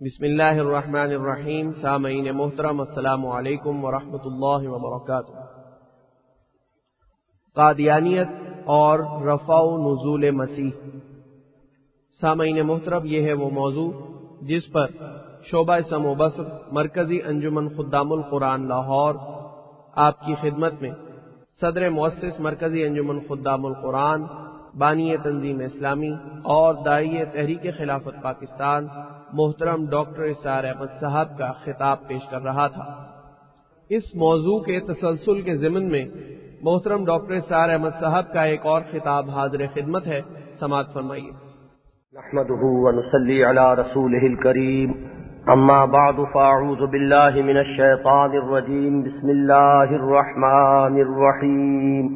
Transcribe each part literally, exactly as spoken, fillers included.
بسم اللہ الرحمن الرحیم۔ سامعین محترم، السلام علیکم ورحمۃ اللہ وبرکاتہ۔ قادیانیت اور رفع و نزول مسیح۔ سامعین محترم، یہ ہے وہ موضوع جس پر شعبہ سم و بصر مرکزی انجمن خدام القرآن لاہور آپ کی خدمت میں صدر مؤسس مرکزی انجمن خدام القرآن، بانی تنظیم اسلامی اور داعی تحریک خلافت پاکستان محترم ڈاکٹر اسرار احمد صاحب کا خطاب پیش کر رہا تھا۔ اس موضوع کے تسلسل کے ضمن میں محترم ڈاکٹر اسرار احمد صاحب کا ایک اور خطاب حاضر خدمت ہے، سماعت فرمائیے۔ نحمده ونصلي على رسوله الكريم، اما بعد فاعوذ بالله من الشيطان الرجيم، بسم الله الرحمن الرحيم۔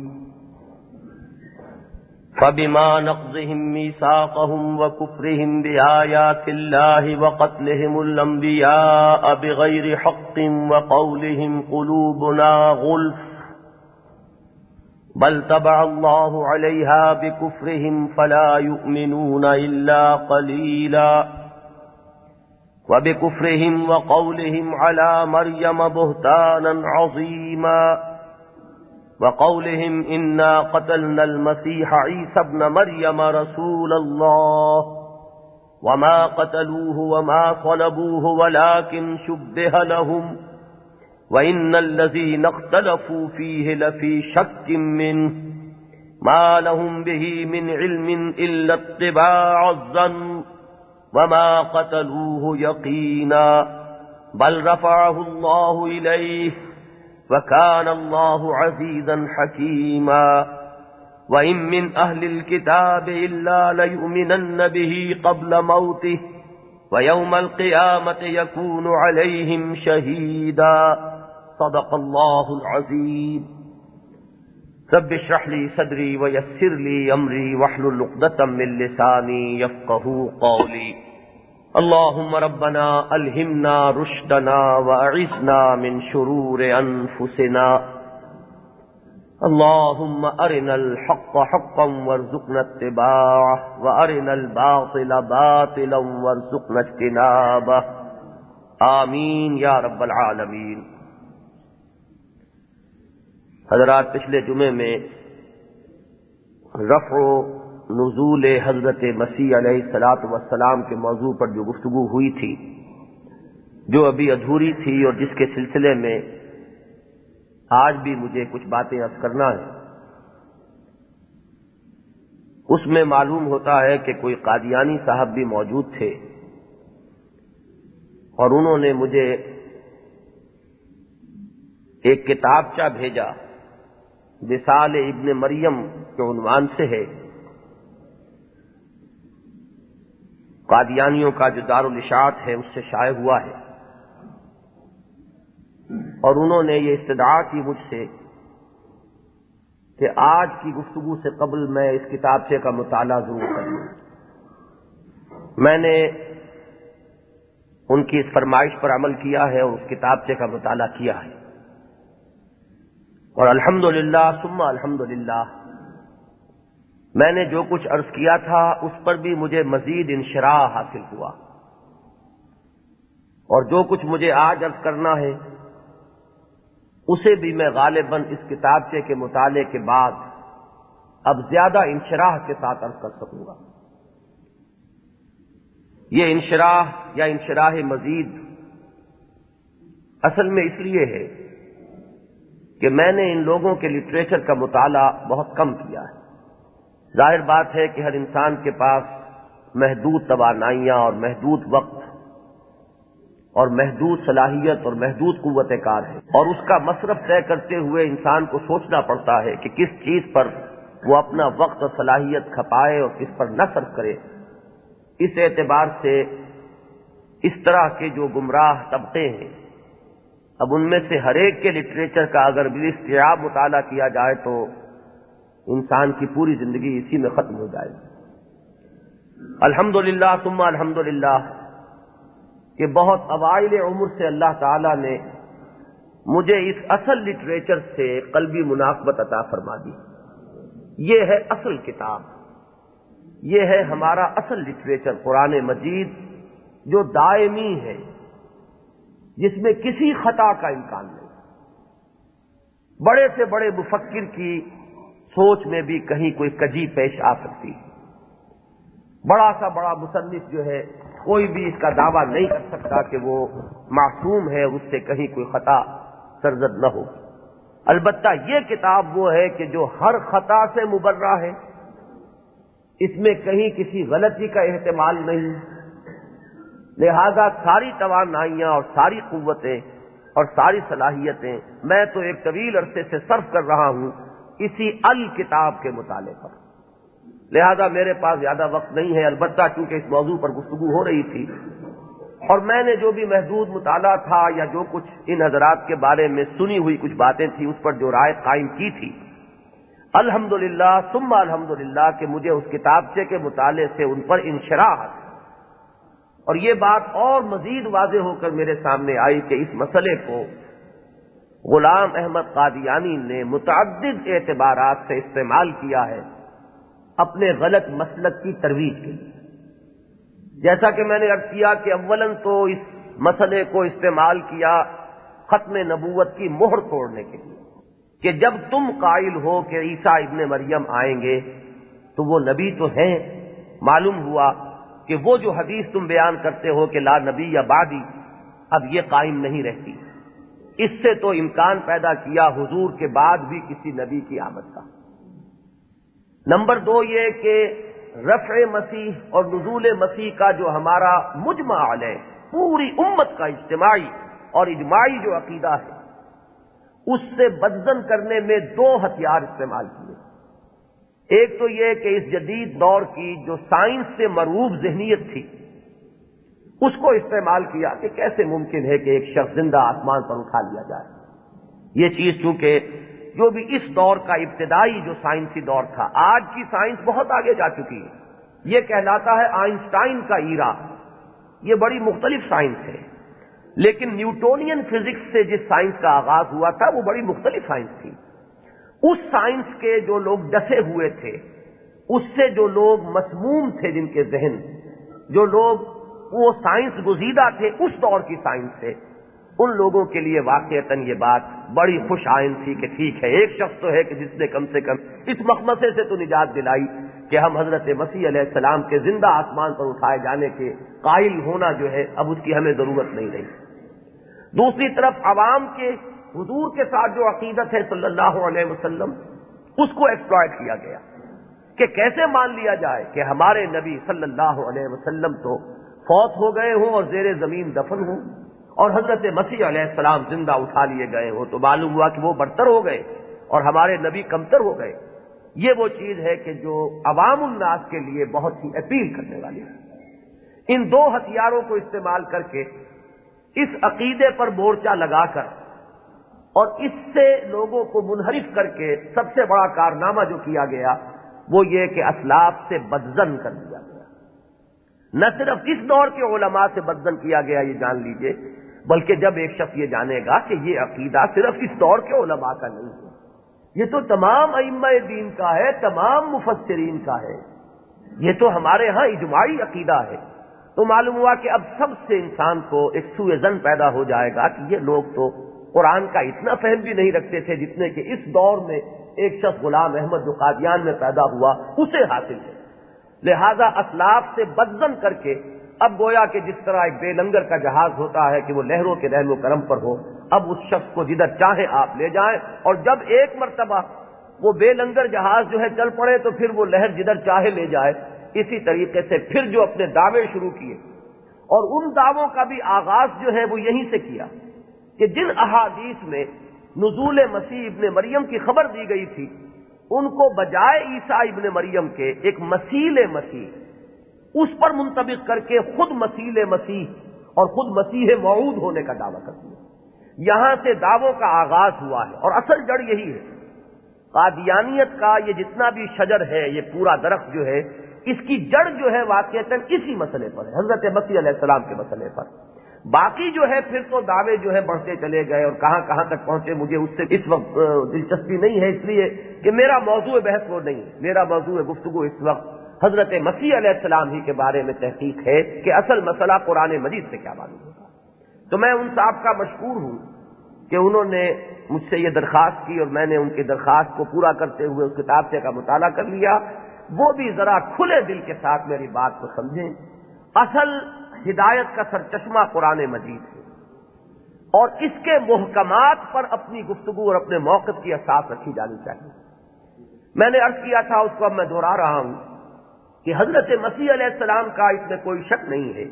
فبما نقضهم ميثاقهم وكفرهم بآيات الله وقتلهم الأنبياء بغير حق وقولهم قلوبنا غلف بل طبع الله عليها بكفرهم فلا يؤمنون إلا قليلا وبكفرهم وقولهم على مريم بهتانا عظيما وقولهم إنا قتلنا المسيح عيسى ابن مريم رسول الله وما قتلوه وما صلبوه ولكن شبه لهم وإن الذين اختلفوا فيه لفي شك منه ما لهم به من علم إلا اتباع الظن وما قتلوه يقينا بل رفعه الله إليه وَكَانَ اللَّهُ عَزِيزًا حَكِيمًا وَإِن مِّنْ أَهْلِ الْكِتَابِ إِلَّا لَيُؤْمِنَنَّ بِهِ قَبْلَ مَوْتِهِ وَيَوْمَ الْقِيَامَةِ يَكُونُ عَلَيْهِمْ شَهِيدًا صدق اللَّهُ الْعَظِيمُ۔ رب اشرح لي صدري ويسر لي أمري واحلل عقدة من لساني يفقهوا قولي۔ اللهم ربنا الہمنا رشدنا واعذنا من شرور انفسنا۔ اللهم ارنا الحق حقا وارزقنا اتباعه وارنا الباطل باطلا وارزقنا اجتنابه، آمین یا رب العالمین۔ حضرات، پچھلے جمعے میں رفع نزول حضرت مسیح علیہ الصلاۃ والسلام کے موضوع پر جو گفتگو ہوئی تھی، جو ابھی ادھوری تھی اور جس کے سلسلے میں آج بھی مجھے کچھ باتیں عرض کرنا ہے، اس میں معلوم ہوتا ہے کہ کوئی قادیانی صاحب بھی موجود تھے اور انہوں نے مجھے ایک کتابچہ بھیجا، مثال ابن مریم کے عنوان سے ہے۔ قادیانیوں کا جو دارالاشاعت ہے اس سے شائع ہوا ہے، اور انہوں نے یہ استدعا کی مجھ سے کہ آج کی گفتگو سے قبل میں اس کتابچے کا مطالعہ ضرور کروں۔ میں نے ان کی اس فرمائش پر عمل کیا ہے اور اس کتابچے کا مطالعہ کیا ہے، اور الحمدللہ ثم الحمدللہ میں نے جو کچھ عرض کیا تھا اس پر بھی مجھے مزید انشراح حاصل ہوا، اور جو کچھ مجھے آج عرض کرنا ہے اسے بھی میں غالباً اس کتابچے کے مطالعے کے بعد اب زیادہ انشراح کے ساتھ عرض کر سکوں گا۔ یہ انشراح یا انشراح مزید اصل میں اس لیے ہے کہ میں نے ان لوگوں کے لٹریچر کا مطالعہ بہت کم کیا ہے۔ ظاہر بات ہے کہ ہر انسان کے پاس محدود توانائیاں اور محدود وقت اور محدود صلاحیت اور محدود قوت کار ہے، اور اس کا مصرف طے کرتے ہوئے انسان کو سوچنا پڑتا ہے کہ کس چیز پر وہ اپنا وقت اور صلاحیت کھپائے اور کس پر نہ صرف کرے۔ اس اعتبار سے اس طرح کے جو گمراہ طبقے ہیں، اب ان میں سے ہر ایک کے لٹریچر کا اگر باستیعاب مطالعہ کیا جائے تو انسان کی پوری زندگی اسی میں ختم ہو جائے گی۔ الحمدللہ ثم الحمدللہ کہ بہت اوائل عمر سے اللہ تعالی نے مجھے اس اصل لٹریچر سے قلبی مناسبت عطا فرما دی۔ یہ ہے اصل کتاب، یہ ہے ہمارا اصل لٹریچر قرآن مجید جو دائمی ہے، جس میں کسی خطا کا امکان نہیں. بڑے سے بڑے مفکر کی سوچ میں بھی کہیں کوئی کجی پیش آ سکتی ہے. بڑا سا بڑا مصنف جو ہے کوئی بھی اس کا دعویٰ نہیں کر سکتا کہ وہ معصوم ہے، اس سے کہیں کوئی خطا سرزد نہ ہو. البتہ یہ کتاب وہ ہے کہ جو ہر خطا سے مبرہ ہے، اس میں کہیں کسی غلطی کا احتمال نہیں. لہذا ساری توانائیاں اور ساری قوتیں اور ساری صلاحیتیں میں تو ایک طویل عرصے سے صرف کر رہا ہوں اسی الکتاب کے مطالعے پر. لہذا میرے پاس زیادہ وقت نہیں ہے. البتہ چونکہ اس موضوع پر گفتگو ہو رہی تھی اور میں نے جو بھی محدود مطالعہ تھا یا جو کچھ ان حضرات کے بارے میں سنی ہوئی کچھ باتیں تھیں اس پر جو رائے قائم کی تھی، الحمدللہ ثم الحمدللہ کہ مجھے اس کتابچے کے مطالعے سے ان پر انشراح ہے. اور یہ بات اور مزید واضح ہو کر میرے سامنے آئی کہ اس مسئلے کو غلام احمد قادیانی نے متعدد اعتبارات سے استعمال کیا ہے اپنے غلط مسلک کی ترویج کے لیے. جیسا کہ میں نے عرض کیا کہ اولاً تو اس مسئلے کو استعمال کیا ختم نبوت کی مہر توڑنے کے لیے کہ جب تم قائل ہو کہ عیسیٰ ابن مریم آئیں گے تو وہ نبی تو ہیں. معلوم ہوا کہ وہ جو حدیث تم بیان کرتے ہو کہ لا نبی یا بعدی، اب یہ قائم نہیں رہتی. اس سے تو امکان پیدا کیا حضور کے بعد بھی کسی نبی کی آمد کا. نمبر دو یہ کہ رفع مسیح اور نزول مسیح کا جو ہمارا مجمع علیہ پوری امت کا اجتماعی اور اجماعی جو عقیدہ ہے، اس سے بدزن کرنے میں دو ہتھیار استعمال کیے. ایک تو یہ کہ اس جدید دور کی جو سائنس سے مرعوب ذہنیت تھی اس کو استعمال کیا کہ کیسے ممکن ہے کہ ایک شخص زندہ آسمان پر اٹھا لیا جائے. یہ چیز چونکہ جو بھی اس دور کا ابتدائی جو سائنسی دور تھا، آج کی سائنس بہت آگے جا چکی ہے. یہ کہلاتا ہے آئنسٹائن کا ایرا. یہ بڑی مختلف سائنس ہے. لیکن نیوٹونین فزکس سے جس سائنس کا آغاز ہوا تھا وہ بڑی مختلف سائنس تھی. اس سائنس کے جو لوگ ڈسے ہوئے تھے، اس سے جو لوگ مسموم تھے، جن کے ذہن جو لوگ وہ سائنس گزیدہ تھے اس دور کی سائنس سے، ان لوگوں کے لیے واقعتاً یہ بات بڑی خوش آئند تھی کہ ٹھیک ہے ایک شخص تو ہے کہ جس نے کم سے کم اس مخمصے سے تو نجات دلائی کہ ہم حضرت مسیح علیہ السلام کے زندہ آسمان پر اٹھائے جانے کے قائل ہونا جو ہے اب اس کی ہمیں ضرورت نہیں رہی. دوسری طرف عوام کے حضور کے ساتھ جو عقیدت ہے صلی اللہ علیہ وسلم، اس کو ایکسپلائٹ کیا گیا کہ کیسے مان لیا جائے کہ ہمارے نبی صلی اللہ علیہ وسلم تو فوت ہو گئے ہوں اور زیر زمین دفن ہوں اور حضرت مسیح علیہ السلام زندہ اٹھا لیے گئے ہوں، تو معلوم ہوا کہ وہ برتر ہو گئے اور ہمارے نبی کمتر ہو گئے. یہ وہ چیز ہے کہ جو عوام الناس کے لیے بہت ہی اپیل کرنے والی ہے. ان دو ہتھیاروں کو استعمال کر کے اس عقیدے پر مورچہ لگا کر اور اس سے لوگوں کو منحرف کر کے سب سے بڑا کارنامہ جو کیا گیا وہ یہ کہ اسلاف سے بدزن کر دیا گیا. نہ صرف اس دور کے علماء سے بدزن کیا گیا، یہ جان لیجئے، بلکہ جب ایک شخص یہ جانے گا کہ یہ عقیدہ صرف اس دور کے علماء کا نہیں ہے، یہ تو تمام ائمہ دین کا ہے، تمام مفسرین کا ہے، یہ تو ہمارے ہاں اجماعی عقیدہ ہے، تو معلوم ہوا کہ اب سب سے انسان کو ایک سوء ظن پیدا ہو جائے گا کہ یہ لوگ تو قرآن کا اتنا فہم بھی نہیں رکھتے تھے جتنے کہ اس دور میں ایک شخص غلام احمد جو قادیان میں پیدا ہوا اسے حاصل ہے. لہذا اسلاف سے بدزن کر کے اب گویا کہ جس طرح ایک بے لنگر کا جہاز ہوتا ہے کہ وہ لہروں کے رحم و کرم پر ہو، اب اس شخص کو جدھر چاہیں آپ لے جائیں، اور جب ایک مرتبہ وہ بے لنگر جہاز جو ہے چل پڑے تو پھر وہ لہر جدھر چاہے لے جائے. اسی طریقے سے پھر جو اپنے دعوے شروع کیے اور ان دعووں کا بھی آغاز جو ہے وہ یہیں سے کیا کہ جن احادیث میں نزول مسیح ابن مریم کی خبر دی گئی تھی ان کو بجائے عیسیٰ ابن مریم کے ایک مسیح مسیح اس پر منطبق کر کے خود مسیح مسیح اور خود مسیح موعود ہونے کا دعویٰ کرتی ہے. یہاں سے دعووں کا آغاز ہوا ہے اور اصل جڑ یہی ہے. قادیانیت کا یہ جتنا بھی شجر ہے، یہ پورا درخت جو ہے، اس کی جڑ جو ہے واقعتاً اسی مسئلے پر ہے، حضرت مسیح علیہ السلام کے مسئلے پر. باقی جو ہے پھر تو دعوے جو ہے بڑھتے چلے گئے اور کہاں کہاں تک پہنچے مجھے اس سے اس وقت دلچسپی نہیں ہے، اس لیے کہ میرا موضوع بحث وہ نہیں ہے. میرا موضوع گفتگو اس وقت حضرت مسیح علیہ السلام ہی کے بارے میں تحقیق ہے کہ اصل مسئلہ قرآن مجید سے کیا معلوم ہوگا۔ تو میں ان صاحب کا مشکور ہوں کہ انہوں نے مجھ سے یہ درخواست کی اور میں نے ان کی درخواست کو پورا کرتے ہوئے اس کتاب سے کا مطالعہ کر لیا۔ وہ بھی ذرا کھلے دل کے ساتھ میری بات کو سمجھیں۔ اصل ہدایت کا سرچشمہ قرآن مجید ہے اور اس کے محکمات پر اپنی گفتگو اور اپنے موقف کی اساس رکھی جانی چاہیے۔ میں نے عرض کیا تھا، اس کو اب میں دوہرا رہا ہوں کہ حضرت مسیح علیہ السلام کا اس میں کوئی شک نہیں ہے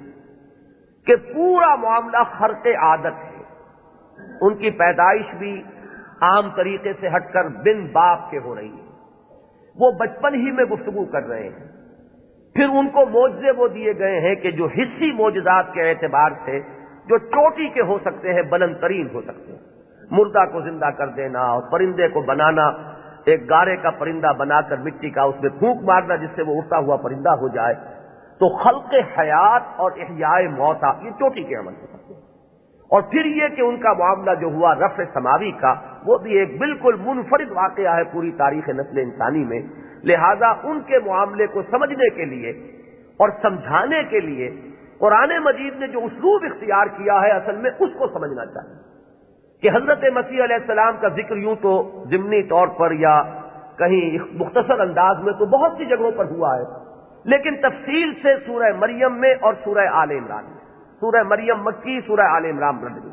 کہ پورا معاملہ خرق عادت ہے۔ ان کی پیدائش بھی عام طریقے سے ہٹ کر بن باپ کے ہو رہی ہے۔ وہ بچپن ہی میں گفتگو کر رہے ہیں، پھر ان کو معجزے وہ دیے گئے ہیں کہ جو حصی معجزات کے اعتبار سے جو چوٹی کے ہو سکتے ہیں، بلند ترین ہو سکتے ہیں۔ مردہ کو زندہ کر دینا اور پرندے کو بنانا، ایک گارے کا پرندہ بنا کر مٹی کا اس میں پھونک مارنا جس سے وہ اڑتا ہوا پرندہ ہو جائے، تو خلق حیات اور احیاء موتا یہ چوٹی کے عمل ہو سکتے ہیں۔ اور پھر یہ کہ ان کا معاملہ جو ہوا رفع سماوی کا، وہ بھی ایک بالکل منفرد واقعہ ہے پوری تاریخ نسل انسانی میں۔ لہذا ان کے معاملے کو سمجھنے کے لیے اور سمجھانے کے لیے قرآن مجید نے جو اسلوب اختیار کیا ہے، اصل میں اس کو سمجھنا چاہیے کہ حضرت مسیح علیہ السلام کا ذکر یوں تو ضمنی طور پر یا کہیں مختصر انداز میں تو بہت سی جگہوں پر ہوا ہے، لیکن تفصیل سے سورہ مریم میں اور سورہ آل عمران میں، سورہ مریم مکی، سورہ آل عمران مدنی،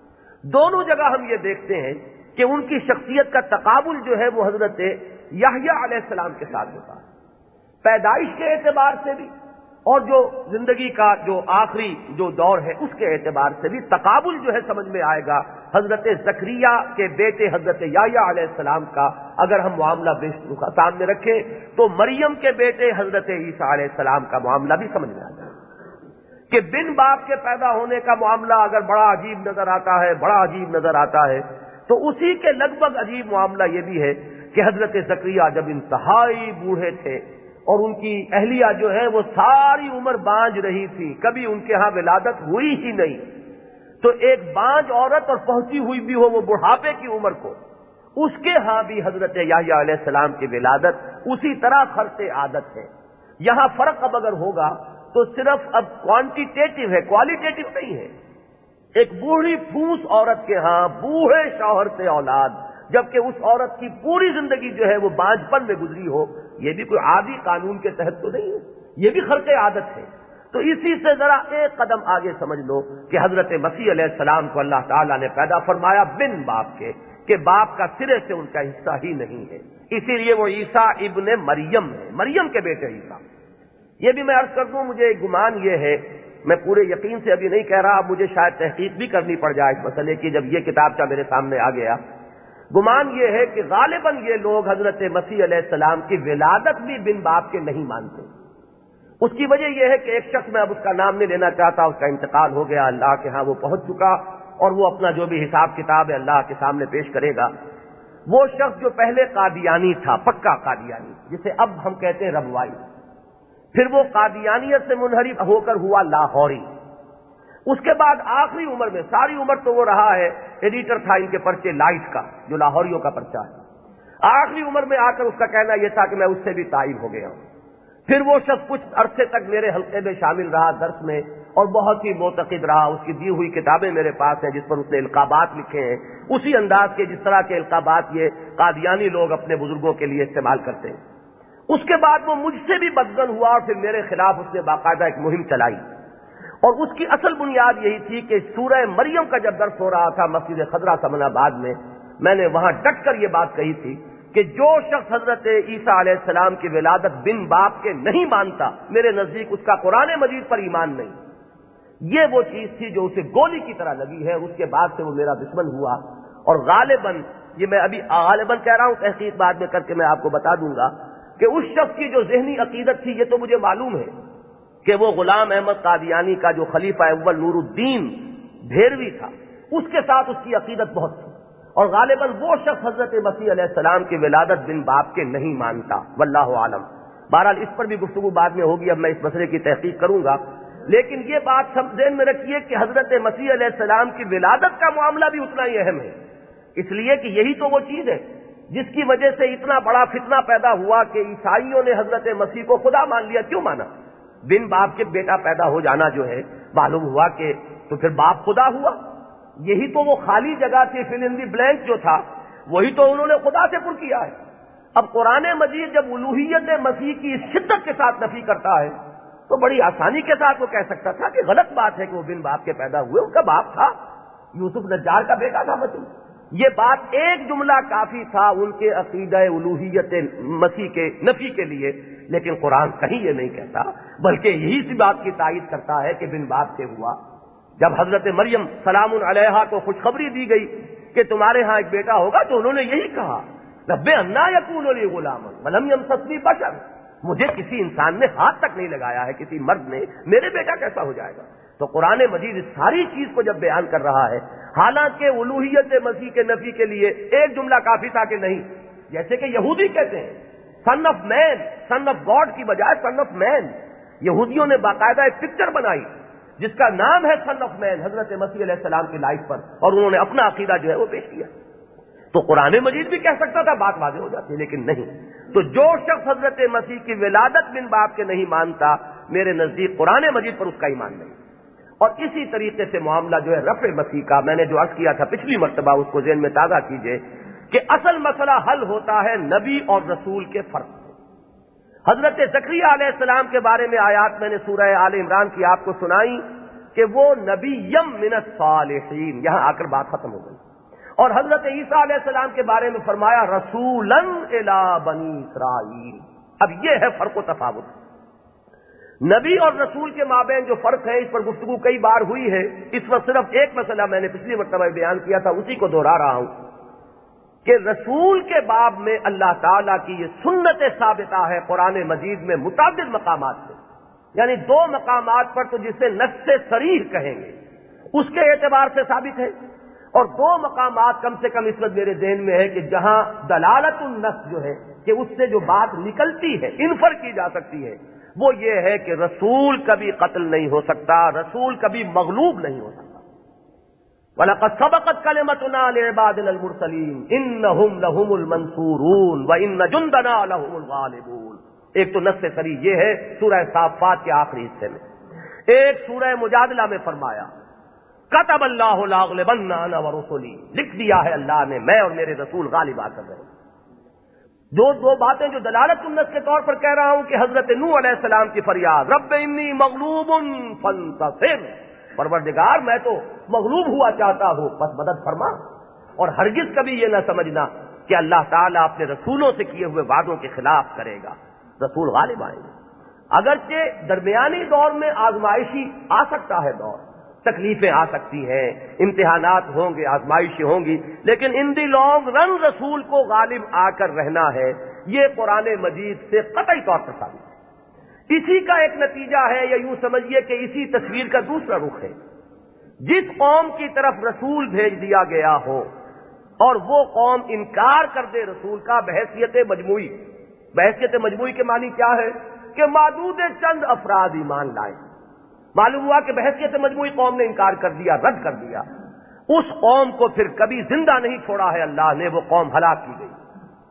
دونوں جگہ ہم یہ دیکھتے ہیں کہ ان کی شخصیت کا تقابل جو ہے وہ حضرت یحییٰ علیہ السلام کے ساتھ ہوتا ہے، پیدائش کے اعتبار سے بھی اور جو زندگی کا جو آخری جو دور ہے اس کے اعتبار سے بھی تقابل جو ہے سمجھ میں آئے گا۔ حضرت زکریا کے بیٹے حضرت یحییٰ علیہ السلام کا اگر ہم معاملہ سامنے رکھیں تو مریم کے بیٹے حضرت عیسیٰ علیہ السلام کا معاملہ بھی سمجھ میں آتا ہے کہ بن باپ کے پیدا ہونے کا معاملہ اگر بڑا عجیب نظر آتا ہے، بڑا عجیب نظر آتا ہے، تو اسی کے لگ بھگ عجیب معاملہ یہ بھی ہے کہ حضرت زکریا جب انتہائی بوڑھے تھے اور ان کی اہلیہ جو ہے وہ ساری عمر بانج رہی تھی، کبھی ان کے ہاں ولادت ہوئی ہی نہیں، تو ایک بانج عورت اور پہنچی ہوئی بھی ہو وہ بڑھاپے کی عمر کو، اس کے ہاں بھی حضرت یحییٰ علیہ السلام کی ولادت اسی طرح خرق عادت ہے۔ یہاں فرق اب اگر ہوگا تو صرف اب کوانٹیٹیو ہے، کوالیٹیٹو نہیں ہے۔ ایک بوڑھی پھوس عورت کے ہاں بوڑھے شوہر سے اولاد، جبکہ اس عورت کی پوری زندگی جو ہے وہ بانج پن میں گزری ہو، یہ بھی کوئی عادی قانون کے تحت تو نہیں ہے، یہ بھی خرق عادت ہے۔ تو اسی سے ذرا ایک قدم آگے سمجھ لو کہ حضرت مسیح علیہ السلام کو اللہ تعالیٰ نے پیدا فرمایا بن باپ کے، کہ باپ کا سرے سے ان کا حصہ ہی نہیں ہے، اسی لیے وہ عیسیٰ ابن مریم ہے، مریم کے بیٹے عیسیٰ۔ یہ بھی میں عرض کر دوں، مجھے گمان یہ ہے، میں پورے یقین سے ابھی نہیں کہہ رہا، مجھے شاید تحقیق بھی کرنی پڑ جائے اس مسئلے کی جب یہ کتابچہ میرے سامنے آ گیا۔ گمان یہ ہے کہ غالباً یہ لوگ حضرت مسیح علیہ السلام کی ولادت بھی بن باپ کے نہیں مانتے۔ اس کی وجہ یہ ہے کہ ایک شخص، میں اب اس کا نام نہیں لینا چاہتا، اس کا انتقال ہو گیا، اللہ کے ہاں وہ پہنچ چکا اور وہ اپنا جو بھی حساب کتاب ہے اللہ کے سامنے پیش کرے گا۔ وہ شخص جو پہلے قادیانی تھا، پکا قادیانی، جسے اب ہم کہتے ہیں ربوائی، پھر وہ قادیانیت سے منحرف ہو کر ہوا لاہوری، اس کے بعد آخری عمر میں، ساری عمر تو وہ رہا ہے ایڈیٹر تھا ان کے پرچے لائٹ کا جو لاہوریوں کا پرچہ ہے، آخری عمر میں آ کر اس کا کہنا یہ تھا کہ میں اس سے بھی تائب ہو گیا ہوں۔ پھر وہ شخص کچھ عرصے تک میرے حلقے میں شامل رہا درس میں اور بہت ہی معتقد رہا، اس کی دی ہوئی کتابیں میرے پاس ہیں جس پر اس نے القابات لکھے ہیں، اسی انداز کے جس طرح کے القابات یہ قادیانی لوگ اپنے بزرگوں کے لیے استعمال کرتے ہیں۔ اس کے بعد وہ مجھ سے بھی بدظن ہوا اور پھر میرے خلاف اس نے باقاعدہ ایک مہم چلائی، اور اس کی اصل بنیاد یہی تھی کہ سورہ مریم کا جب درس ہو رہا تھا مسجد خضرہ سمن آباد میں، میں نے وہاں ڈٹ کر یہ بات کہی تھی کہ جو شخص حضرت عیسیٰ علیہ السلام کی ولادت بن باپ کے نہیں مانتا، میرے نزدیک اس کا قرآن مجید پر ایمان نہیں۔ یہ وہ چیز تھی جو اسے گولی کی طرح لگی ہے، اس کے بعد سے وہ میرا دشمن ہوا، اور غالباً یہ میں ابھی غالباً کہہ رہا ہوں، تحقیق بعد میں کر کے میں آپ کو بتا دوں گا کہ اس شخص کی جو ذہنی عقیدت تھی، یہ تو مجھے معلوم ہے کہ وہ غلام احمد قادیانی کا جو خلیفہ اول نور الدین بھیروی تھا، اس کے ساتھ اس کی عقیدت بہت تھی، اور غالباً وہ شخص حضرت مسیح علیہ السلام کی ولادت بن باپ کے نہیں مانتا، واللہ عالم۔ بہرحال اس پر بھی گفتگو بعد میں ہوگی، اب میں اس مسئلے کی تحقیق کروں گا، لیکن یہ بات سب ذہن میں رکھیے کہ حضرت مسیح علیہ السلام کی ولادت کا معاملہ بھی اتنا ہی اہم ہے، اس لیے کہ یہی تو وہ چیز ہے جس کی وجہ سے اتنا بڑا فتنہ پیدا ہوا کہ عیسائیوں نے حضرت مسیح کو خدا مان لیا. کیوں مانا؟ بن باپ کے بیٹا پیدا ہو جانا جو ہے معلوم ہوا کہ تو پھر باپ خدا ہوا. یہی تو وہ خالی جگہ تھی، فل ان دی بلینک جو تھا، وہی تو انہوں نے خدا سے پر کیا ہے. اب قرآن مجید جب الوہیت مسیح کی شدت کے ساتھ نفی کرتا ہے تو بڑی آسانی کے ساتھ وہ کہہ سکتا تھا کہ غلط بات ہے کہ وہ بن باپ کے پیدا ہوئے، ان کا باپ تھا، یوسف نجار کا بیٹا تھا مسیح. یہ بات ایک جملہ کافی تھا ان کے عقیدہ الوہیت مسیح کے نفی کے لیے، لیکن قرآن کہیں یہ نہیں کہتا، بلکہ یہی سی بات کی تائید کرتا ہے کہ بن باپ سے ہوا. جب حضرت مریم سلام علیہا کو خوشخبری دی گئی کہ تمہارے ہاں ایک بیٹا ہوگا تو انہوں نے یہی کہا، رب انا یکون لی غلام ولم یمسسنی بشر، مجھے کسی انسان نے ہاتھ تک نہیں لگایا ہے، کسی مرد نے، میرے بیٹا کیسا ہو جائے گا. تو قرآن مجید اس ساری چیز کو جب بیان کر رہا ہے، حالانکہ الوہیت مسیح کے نفی کے لیے ایک جملہ کافی تھا کہ نہیں، جیسے کہ یہودی کہتے ہیں son of man, son of God کی بجائے سن آف مین. یہودیوں نے باقاعدہ ایک پکچر بنائی جس کا نام ہے سن آف مین حضرت مسیح علیہ السلام کی لائف پر، اور انہوں نے اپنا عقیدہ جو ہے وہ پیش کیا. تو قرآن مجید بھی کہہ سکتا تھا، بات واضح ہو جاتی، لیکن نہیں. تو جو شخص حضرت مسیح کی ولادت بن باپ کے نہیں مانتا، میرے نزدیک قرآن مجید پر اس کا ایمان نہیں. اور اسی طریقے سے معاملہ جو ہے رفع مسیح کا، میں نے جو عرض کیا تھا پچھلی مرتبہ، اس کو ذہن میں تازہ کیجئے کہ اصل مسئلہ حل ہوتا ہے نبی اور رسول کے فرق سے. حضرت زکریا علیہ السلام کے بارے میں آیات میں نے سورہ آل عمران کی آپ کو سنائی کہ وہ نبی یم من الصالحین، یہاں آ کر بات ختم ہو گئی. اور حضرت عیسیٰ علیہ السلام کے بارے میں فرمایا رسولاً الی بنی اسرائیل. اب یہ ہے فرق و تفاوت. نبی اور رسول کے مابین جو فرق ہے اس پر گفتگو کئی بار ہوئی ہے. اس وقت صرف ایک مسئلہ میں نے پچھلی مرتبہ بیان کیا تھا، اسی کو دوہرا رہا ہوں کہ رسول کے باب میں اللہ تعالیٰ کی یہ سنت ثابتہ ہے قرآن مجید میں متعدد مقامات سے، یعنی دو مقامات پر تو جسے نص صریح کہیں گے اس کے اعتبار سے ثابت ہے، اور دو مقامات کم سے کم اس وقت میرے ذہن میں ہے کہ جہاں دلالت النص جو ہے کہ اس سے جو بات نکلتی ہے، انفر کی جا سکتی ہے، وہ یہ ہے کہ رسول کبھی قتل نہیں ہو سکتا، رسول کبھی مغلوب نہیں ہو سکتا. وَلَقَدْ سَبَقَتْ كَلِمَتُنَا لِعِبَادِنَا الْمُرْسَلِينَ إِنَّهُمْ لَهُمُ الْمَنْصُورُونَ وَإِنَّ جُنْدَنَا لَهُمُ الْغَالِبُونَ. ایک تو نص صریح یہ ہے سورہ صافات کے آخری حصے میں. ایک سورہ مجادلہ میں فرمایا کتب اللہ لاغلبن انا ورسلی، لکھ دیا ہے اللہ نے میں اور میرے رسول غالب آ کر رہے. جو دو باتیں جو دلالت النص کے طور پر کہہ رہا ہوں کہ حضرت نوح علیہ السلام کی فریاد رب انی مغلوب فانتصر، پروردگار میں تو مغلوب ہوا چاہتا ہوں بس مدد فرما. اور ہرگز کبھی یہ نہ سمجھنا کہ اللہ تعالیٰ اپنے رسولوں سے کیے ہوئے وعدوں کے خلاف کرے گا، رسول غالب آئیں گے. اگرچہ درمیانی دور میں آزمائشی آ سکتا ہے، دور تکلیفیں آ سکتی ہیں، امتحانات ہوں گے، آزمائشیں ہوں گی، لیکن ان دی لانگ رن رسول کو غالب آ کر رہنا ہے، یہ قرآن مجید سے قطعی طور پر ثابت ہے. اسی کا ایک نتیجہ ہے، یا یوں سمجھیے کہ اسی تصویر کا دوسرا رخ ہے. جس قوم کی طرف رسول بھیج دیا گیا ہو اور وہ قوم انکار کر دے رسول کا بحیثیت مجموعی، بحیثیت مجموعی کے معنی کیا ہے کہ معدود چند افراد ایمان لائے، معلوم ہوا کہ بحیثیت مجموعی قوم نے انکار کر دیا، رد کر دیا، اس قوم کو پھر کبھی زندہ نہیں چھوڑا ہے اللہ نے، وہ قوم ہلاک کی گئی.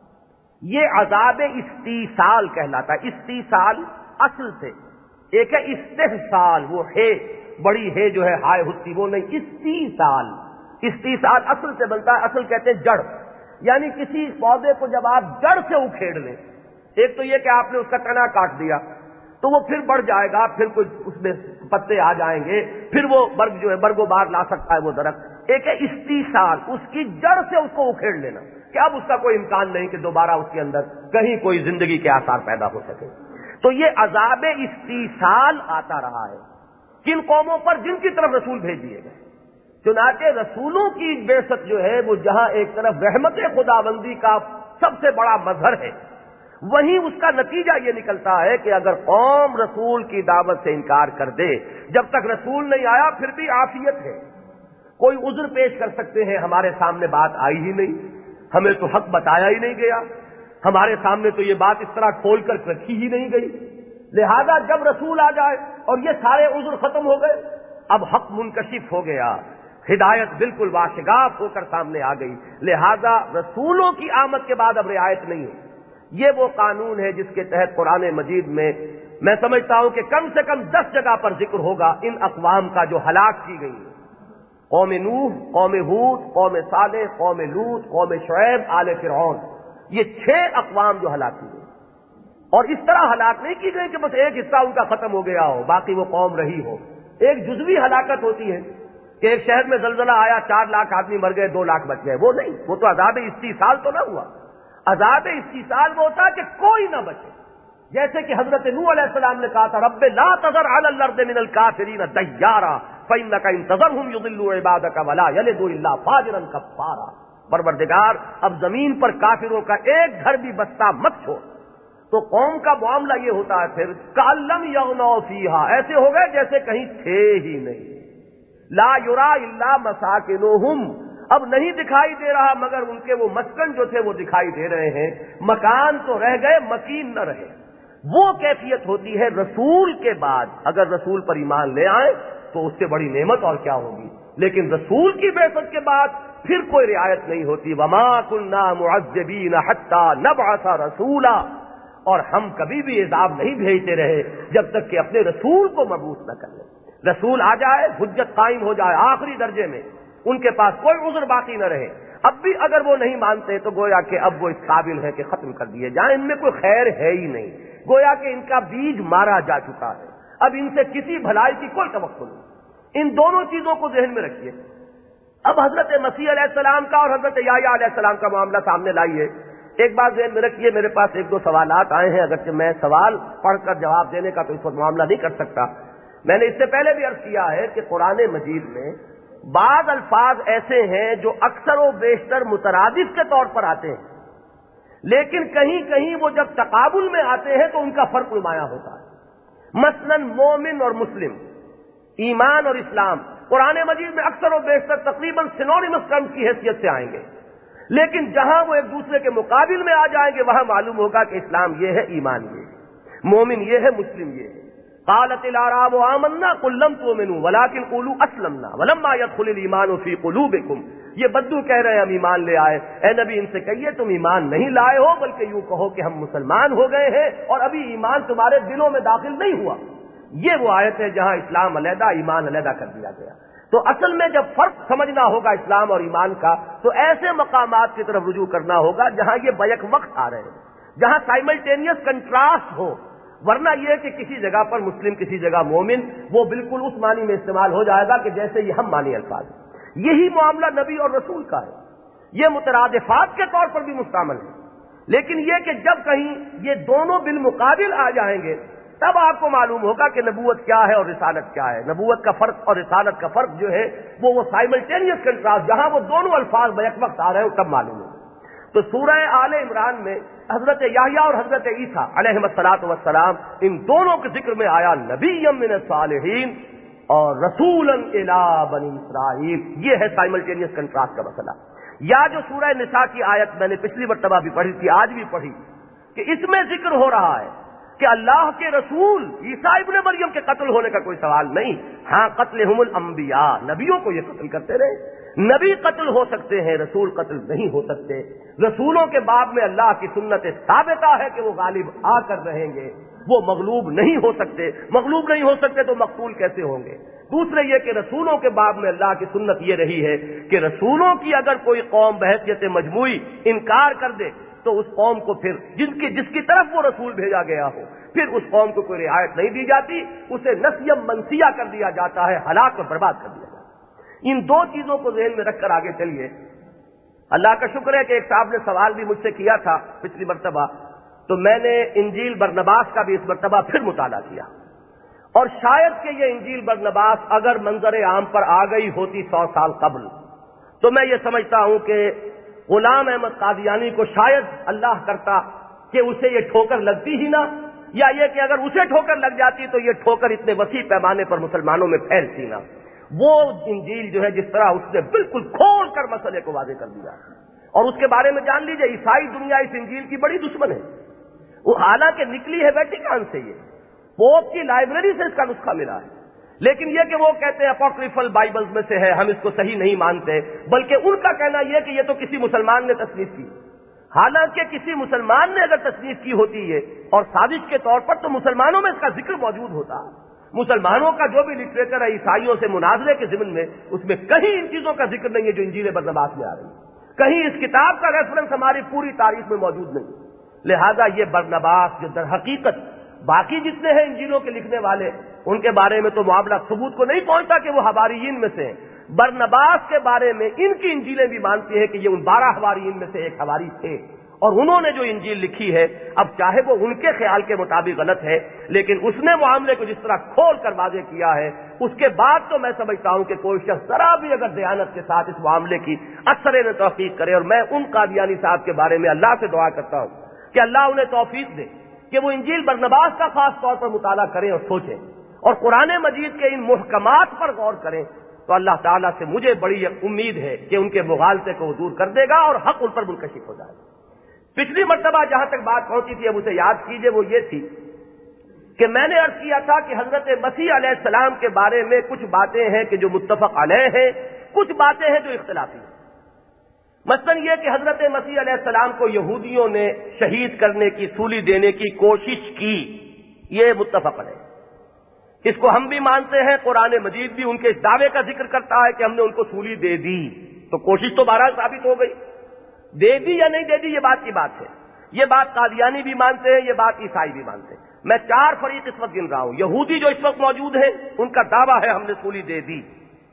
یہ عذاب استیصال کہلاتا ہے. استیصال اصل سے ایک ہے استحصال، وہ ہے بڑی ہے جو ہے ہائے ہوتی، وہ نہیں. استیصال استیصال اصل سے بنتا ہے، اصل کہتے ہیں جڑ، یعنی کسی پودے کو جب آپ جڑ سے اکھیڑ لیں، ایک تو یہ کہ آپ نے اس کا تنا کاٹ دیا تو وہ پھر بڑھ جائے گا، پھر کوئی اس میں پتے آ جائیں گے، پھر وہ برگ جو ہے برگ و بار لا سکتا ہے وہ درخت. ایک ہے استیصال، اس کی جڑ سے اس کو اکھیڑ لینا کہ اب اس کا کوئی امکان نہیں کہ دوبارہ اس کے اندر کہیں کوئی زندگی کے آثار پیدا ہو سکے. تو یہ عذاب استیصال آتا رہا ہے کن قوموں پر جن کی طرف رسول بھیج دیے گئے. چنانچہ رسولوں کی بعثت جو ہے وہ جہاں ایک طرف رحمت خداوندی کا سب سے بڑا مظہر ہے، وہیں اس کا نتیجہ یہ نکلتا ہے کہ اگر قوم رسول کی دعوت سے انکار کر دے، جب تک رسول نہیں آیا پھر بھی عافیت ہے، کوئی عذر پیش کر سکتے ہیں، ہمارے سامنے بات آئی ہی نہیں، ہمیں تو حق بتایا ہی نہیں گیا، ہمارے سامنے تو یہ بات اس طرح کھول کر رکھی ہی نہیں گئی، لہذا جب رسول آ جائے اور یہ سارے عذر ختم ہو گئے، اب حق منکشف ہو گیا، ہدایت بالکل واشگاف ہو کر سامنے آ گئی، لہذا رسولوں کی آمد کے بعد اب رعایت نہیں ہے۔ یہ وہ قانون ہے جس کے تحت قرآن مجید میں میں سمجھتا ہوں کہ کم سے کم دس جگہ پر ذکر ہوگا ان اقوام کا جو ہلاک کی گئی ہے، قوم نوح، قوم ہود، قوم صالح، قوم لوط، قوم شعیب، آل فرعون، یہ چھ اقوام جو ہلاک کی گئی، اور اس طرح ہلاک نہیں کی گئی کہ بس ایک حصہ ان کا ختم ہو گیا ہو باقی وہ قوم رہی ہو۔ ایک جزوی ہلاکت ہوتی ہے کہ ایک شہر میں زلزلہ آیا، چار لاکھ آدمی مر گئے، دو لاکھ بچ گئے، وہ نہیں، وہ تو عذاب استیصال تو نہ ہوا۔ عذاب استیصال وہ ہوتا کہ کوئی نہ بچے، جیسے کہ حضرت نوح علیہ السلام نے کہا تھا رب لا تذر علی الارض من الکافرین دیارا فانک ان تذرهم یضلوا عبادک ولا یلدوا الا فاجرا کفارا۔ پروردگار اب زمین پر کافروں کا ایک گھر بھی بستا مت چھوڑ۔ تو قوم کا معاملہ یہ ہوتا ہے پھر کالم یغنوا فیہا، ایسے ہو گئے جیسے کہیں تھے ہی نہیں۔ لا یرا الا مساکنہم، اب نہیں دکھائی دے رہا مگر ان کے وہ مسکن جو تھے وہ دکھائی دے رہے ہیں۔ مکان تو رہ گئے، مکین نہ رہے۔ وہ کیفیت ہوتی ہے رسول کے بعد، اگر رسول پر ایمان لے آئیں تو اس سے بڑی نعمت اور کیا ہوگی، لیکن رسول کی بعثت کے بعد پھر کوئی رعایت نہیں ہوتی۔ وما كنا معذبین حتی نبعث رسولا، اور ہم کبھی بھی عذاب نہیں بھیجتے رہے جب تک کہ اپنے رسول کو مبعوث نہ کر لیں۔ رسول آ جائے، حجت قائم ہو جائے آخری درجے میں، ان کے پاس کوئی عذر باقی نہ رہے، اب بھی اگر وہ نہیں مانتے تو گویا کہ اب وہ اس قابل ہے کہ ختم کر دیے جائیں، ان میں کوئی خیر ہے ہی نہیں، گویا کہ ان کا بیج مارا جا چکا ہے، اب ان سے کسی بھلائی کی کوئی توقع نہیں۔ ان دونوں چیزوں کو ذہن میں رکھیے۔ اب حضرت مسیح علیہ السلام کا اور حضرت یحییٰ علیہ السلام کا معاملہ سامنے لائیے۔ ایک بات ذہن میں رکھیے، میرے پاس ایک دو سوالات آئے ہیں، اگرچہ میں سوال پڑھ کر جواب دینے کا تو اس وقت معاملہ نہیں کر سکتا۔ میں نے اس سے پہلے بھی عرض کیا ہے کہ قرآن مجید میں بعض الفاظ ایسے ہیں جو اکثر و بیشتر مترادف کے طور پر آتے ہیں، لیکن کہیں کہیں وہ جب تقابل میں آتے ہیں تو ان کا فرق نمایاں ہوتا ہے۔ مثلا مومن اور مسلم، ایمان اور اسلام، قرآن مجید میں اکثر و بیشتر تقریباً سینونیمس ٹرم کی حیثیت سے آئیں گے، لیکن جہاں وہ ایک دوسرے کے مقابل میں آ جائیں گے وہاں معلوم ہوگا کہ اسلام یہ ہے، ایمان یہ ہے، مومن یہ ہے، مسلم یہ ہے۔ قالت الاعراب آمنا قل لم تؤمنوا ولكن قولوا اسلمنا ولما يدخل الايمان في قلوبكم، یہ بدو کہہ رہے ہیں ہم ایمان لے آئے، اے نبی ان سے کہیے تم ایمان نہیں لائے ہو بلکہ یوں کہو کہ ہم مسلمان ہو گئے ہیں اور ابھی ایمان تمہارے دلوں میں داخل نہیں ہوا۔ یہ وہ آیت ہے جہاں اسلام علیحدہ ایمان علیحدہ کر دیا گیا۔ تو اصل میں جب فرق سمجھنا ہوگا اسلام اور ایمان کا تو ایسے مقامات کی طرف رجوع کرنا ہوگا جہاں یہ بیک وقت آ رہے ہیں، جہاں سائملٹینیس کنٹراسٹ ہو، ورنہ یہ کہ کسی جگہ پر مسلم کسی جگہ مومن، وہ بالکل اس معنی میں استعمال ہو جائے گا کہ جیسے یہ ہم معنی الفاظ ہیں۔ یہی معاملہ نبی اور رسول کا ہے، یہ مترادفات کے طور پر بھی مستعمل ہے، لیکن یہ کہ جب کہیں یہ دونوں بالمقابل آ جائیں گے تب آپ کو معلوم ہوگا کہ نبوت کیا ہے اور رسالت کیا ہے۔ نبوت کا فرق اور رسالت کا فرق جو ہے وہ وہ سائملٹینیس کنٹراسٹ، جہاں وہ دونوں الفاظ بیک وقت آ رہے ہیں تب معلوم ہوگا۔ تو سورہ آل عمران میں حضرت یحییٰ اور حضرت عیسیٰ علیہ الصلوۃ والسلام ان دونوں کے ذکر میں آیا نبی من الصالحین اور رسولا الی بنی اسرائیل، یہ ہے سائملٹینیس کنٹراسٹ کا مسئلہ۔ یا جو سورہ نساء کی آیت میں نے پچھلی مرتبہ بھی پڑھی تھی، آج بھی پڑھی، کہ اس میں ذکر ہو رہا ہے کہ اللہ کے رسول عیسیٰ ابن مریم کے قتل ہونے کا کوئی سوال نہیں، ہاں قتلہم الانبیاء، نبیوں کو یہ قتل کرتے رہے، نبی قتل ہو سکتے ہیں، رسول قتل نہیں ہو سکتے۔ رسولوں کے باب میں اللہ کی سنت ثابتہ ہے کہ وہ غالب آ کر رہیں گے، وہ مغلوب نہیں ہو سکتے، مغلوب نہیں ہو سکتے تو مقتول کیسے ہوں گے؟ دوسرے یہ کہ رسولوں کے باب میں اللہ کی سنت یہ رہی ہے کہ رسولوں کی اگر کوئی قوم بحیثیت مجموعی انکار کر دے تو اس قوم کو پھر جن کی جس کی طرف وہ رسول بھیجا گیا ہو پھر اس قوم کو کوئی رعایت نہیں دی جاتی، اسے نسیم منسیہ کر دیا جاتا ہے، ہلاک اور برباد کر دیا جاتا ہے۔ ان دو چیزوں کو ذہن میں رکھ کر آگے چلیے۔ اللہ کا شکر ہے کہ ایک صاحب نے سوال بھی مجھ سے کیا تھا پچھلی مرتبہ، تو میں نے انجیل برنباس کا بھی اس مرتبہ پھر مطالعہ کیا، اور شاید کہ یہ انجیل برنباس اگر منظر عام پر آ گئی ہوتی سو سال قبل تو میں یہ سمجھتا ہوں کہ غلام احمد قادیانی کو شاید اللہ کرتا کہ اسے یہ ٹھوکر لگتی ہی نہ، یا یہ کہ اگر اسے ٹھوکر لگ جاتی تو یہ ٹھوکر اتنے وسیع پیمانے پر مسلمانوں میں پھیلتی نہ۔ وہ انجیل جو ہے جس طرح اس نے بالکل کھول کر مسئلے کو واضح کر دیا، اور اس کے بارے میں جان لیجئے عیسائی دنیا اس انجیل کی بڑی دشمن ہے، وہ حالانکہ نکلی ہے ویٹیکان سے، یہ پوپ کی لائبریری سے اس کا نسخہ ملا ہے، لیکن یہ کہ وہ کہتے ہیں اپوکریفل بائبلز میں سے ہے، ہم اس کو صحیح نہیں مانتے، بلکہ ان کا کہنا یہ کہ یہ تو کسی مسلمان نے تصنیف کی، حالانکہ کسی مسلمان نے اگر تصنیف کی ہوتی ہے اور سازش کے طور پر، تو مسلمانوں میں اس کا ذکر موجود ہوتا۔ مسلمانوں کا جو بھی لٹریچر ہے عیسائیوں سے مناظرے کے ضمن میں، اس میں کہیں ان چیزوں کا ذکر نہیں ہے جو انجیل برنباس میں آ رہی ہے، کہیں اس کتاب کا ریفرنس ہماری پوری تاریخ میں موجود نہیں۔ لہذا یہ برنباس جو در حقیقت باقی جتنے ہیں انجیلوں کے لکھنے والے، ان کے بارے میں تو معاملہ ثبوت کو نہیں پہنچتا کہ وہ حواریین میں سے ہیں، برنباس کے بارے میں ان کی انجیلیں بھی مانتی ہیں کہ یہ ان بارہ حواریین میں سے ایک حواری تھے، اور انہوں نے جو انجیل لکھی ہے، اب چاہے وہ ان کے خیال کے مطابق غلط ہے، لیکن اس نے معاملے کو جس طرح کھول کر واضح کیا ہے، اس کے بعد تو میں سمجھتا ہوں کہ کوئی شخص ذرا بھی اگر دیانت کے ساتھ اس معاملے کی اثر نے تحقیق کرے، اور میں ان قادیانی صاحب کے بارے میں اللہ سے دعا کرتا ہوں کہ اللہ انہیں توفیق دے کہ وہ انجیل برنباس کا خاص طور پر مطالعہ کریں اور سوچیں، اور قرآن مجید کے ان محکمات پر غور کریں، تو اللہ تعالیٰ سے مجھے بڑی امید ہے کہ ان کے مغالطے کو وہ دور کر دے گا اور حق ان پر منکشف ہو جائے گا۔ پچھلی مرتبہ جہاں تک بات پہنچی تھی، اب اسے یاد کیجئے، وہ یہ تھی کہ میں نے عرض کیا تھا کہ حضرت مسیح علیہ السلام کے بارے میں کچھ باتیں ہیں کہ جو متفق علیہ ہیں، کچھ باتیں ہیں جو اختلافی ہیں۔ مثلا یہ کہ حضرت مسیح علیہ السلام کو یہودیوں نے شہید کرنے کی، سولی دینے کی کوشش کی، یہ متفق علیہ، اس کو ہم بھی مانتے ہیں، قرآن مجید بھی ان کے اس دعوے کا ذکر کرتا ہے کہ ہم نے ان کو سولی دے دی، تو کوشش تو بہرحال ثابت ہو گئی، دے دی یا نہیں دے دی یہ بات کی بات ہے، یہ بات قادیانی بھی مانتے ہیں، یہ بات عیسائی بھی مانتے ہیں۔ میں چار فریق اس وقت گن رہا ہوں، یہودی جو اس وقت موجود ہیں ان کا دعویٰ ہے ہم نے سولی دے دی،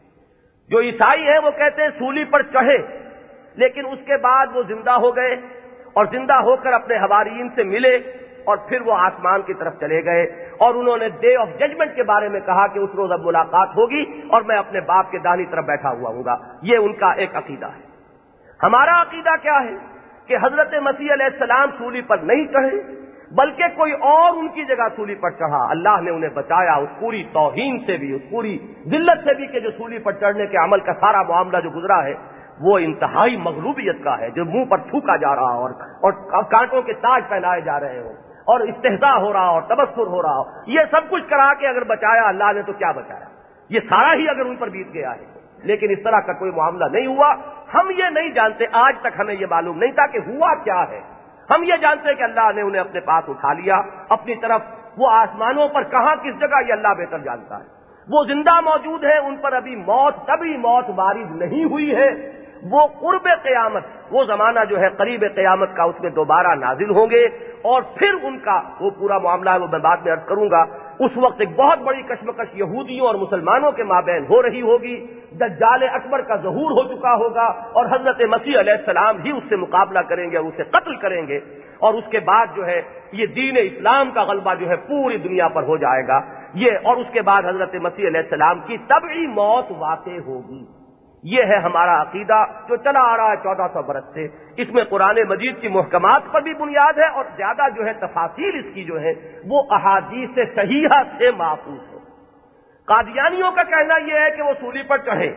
جو عیسائی ہیں وہ کہتے ہیں سولی پر چڑھے لیکن اس کے بعد وہ زندہ ہو گئے اور زندہ ہو کر اپنے حواریین سے ملے اور پھر وہ آسمان کی طرف چلے گئے، اور انہوں نے ڈے آف ججمنٹ کے بارے میں کہا کہ اس روز اب ملاقات ہوگی اور میں اپنے باپ کے داہنی طرف بیٹھا ہوا ہوں گا، یہ ان کا ایک عقیدہ ہے۔ ہمارا عقیدہ کیا ہے کہ حضرت مسیح علیہ السلام سولی پر نہیں چڑھے بلکہ کوئی اور ان کی جگہ سولی پر چڑھا، اللہ نے انہیں بچایا اس پوری توہین سے بھی، اس پوری ذلت سے بھی کہ جو سولی پر چڑھنے کے عمل کا سارا معاملہ جو گزرا ہے وہ انتہائی مغلوبیت کا ہے، جو منہ پر تھوکا جا رہا اور اور کانٹوں کے تاج پہنائے جا رہے ہوں اور استہزاء ہو رہا اور تبصر ہو رہا ہو، یہ سب کچھ کرا کے اگر بچایا اللہ نے تو کیا بچایا، یہ سارا ہی اگر ان پر بیت گیا ہے، لیکن اس طرح کا کوئی معاملہ نہیں ہوا۔ ہم یہ نہیں جانتے، آج تک ہمیں یہ معلوم نہیں تھا کہ ہوا کیا ہے، ہم یہ جانتے کہ اللہ نے انہیں اپنے پاس اٹھا لیا اپنی طرف، وہ آسمانوں پر کہاں کس جگہ یہ اللہ بہتر جانتا ہے، وہ زندہ موجود ہے، ان پر ابھی موت کبھی موت وارد نہیں ہوئی ہے، وہ قرب قیامت، وہ زمانہ جو ہے قریب قیامت کا، اس میں دوبارہ نازل ہوں گے، اور پھر ان کا وہ پورا معاملہ ہے وہ میں بعد میں عرض کروں گا۔ اس وقت ایک بہت بڑی کشمکش یہودیوں اور مسلمانوں کے مابین ہو رہی ہوگی، دجال اکبر کا ظہور ہو چکا ہوگا اور حضرت مسیح علیہ السلام ہی اس سے مقابلہ کریں گے، اسے قتل کریں گے، اور اس کے بعد جو ہے یہ دین اسلام کا غلبہ جو ہے پوری دنیا پر ہو جائے گا یہ، اور اس کے بعد حضرت مسیح علیہ السلام کی طبعی موت واقع ہوگی۔ یہ ہے ہمارا عقیدہ جو چلا آ رہا ہے چودہ سو برس سے، اس میں قرآن مجید کی محکمات پر بھی بنیاد ہے، اور زیادہ جو ہے تفاصیل اس کی جو ہے وہ احادیث صحیحہ سے محفوظ ہے۔ قادیانیوں کا کہنا یہ ہے کہ وہ سولی پر چڑھے،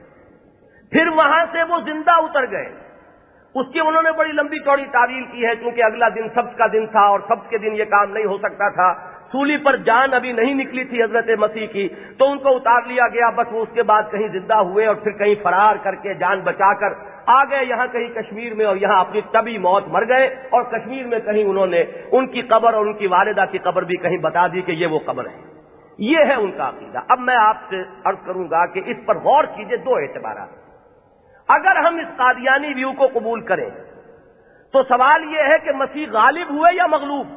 پھر وہاں سے وہ زندہ اتر گئے، اس کی انہوں نے بڑی لمبی چوڑی تعویل کی ہے، کیونکہ اگلا دن سبت کا دن تھا اور سبت کے دن یہ کام نہیں ہو سکتا تھا، سولی پر جان ابھی نہیں نکلی تھی حضرت مسیح کی، تو ان کو اتار لیا گیا، بس وہ اس کے بعد کہیں زندہ ہوئے اور پھر کہیں فرار کر کے جان بچا کر آ گئے یہاں کہیں کشمیر میں، اور یہاں اپنی طبی موت مر گئے، اور کشمیر میں کہیں انہوں نے ان کی قبر اور ان کی والدہ کی قبر بھی کہیں بتا دی کہ یہ وہ قبر ہے۔ یہ ہے ان کا عقیدہ۔ اب میں آپ سے عرض کروں گا کہ اس پر غور کیجئے، دو اعتبارات۔ اگر ہم اس قادیانی ویو کو قبول کریں تو سوال یہ ہے کہ مسیح غالب ہوئے یا مغلوب؟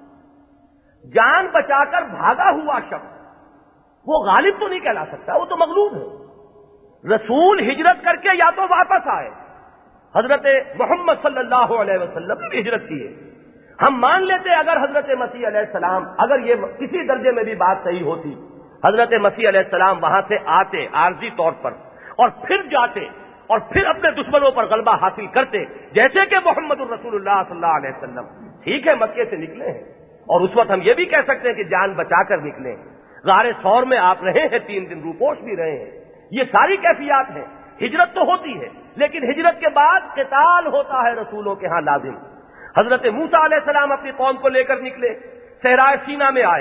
جان بچا کر بھاگا ہوا شخص وہ غالب تو نہیں کہلا سکتا، وہ تو مغلوب ہے۔ رسول ہجرت کر کے یا تو واپس آئے، حضرت محمد صلی اللہ علیہ وسلم نے ہجرت کی ہے، ہم مان لیتے اگر حضرت مسیح علیہ السلام، اگر یہ کسی درجے میں بھی بات صحیح ہوتی، حضرت مسیح علیہ السلام وہاں سے آتے عارضی طور پر اور پھر جاتے اور پھر اپنے دشمنوں پر غلبہ حاصل کرتے، جیسے کہ محمد الرسول اللہ صلی اللہ علیہ وسلم ٹھیک ہے مکے سے نکلے ہیں، اور اس وقت ہم یہ بھی کہہ سکتے ہیں کہ جان بچا کر نکلے ہیں، غار ثور میں آپ رہے ہیں، تین دن روپوش بھی رہے ہیں، یہ ساری کیفیات ہیں۔ ہجرت تو ہوتی ہے لیکن ہجرت کے بعد قتال ہوتا ہے رسولوں کے ہاں لازم۔ حضرت موسیٰ علیہ السلام اپنی قوم کو لے کر نکلے، صحرائے سینا میں آئے،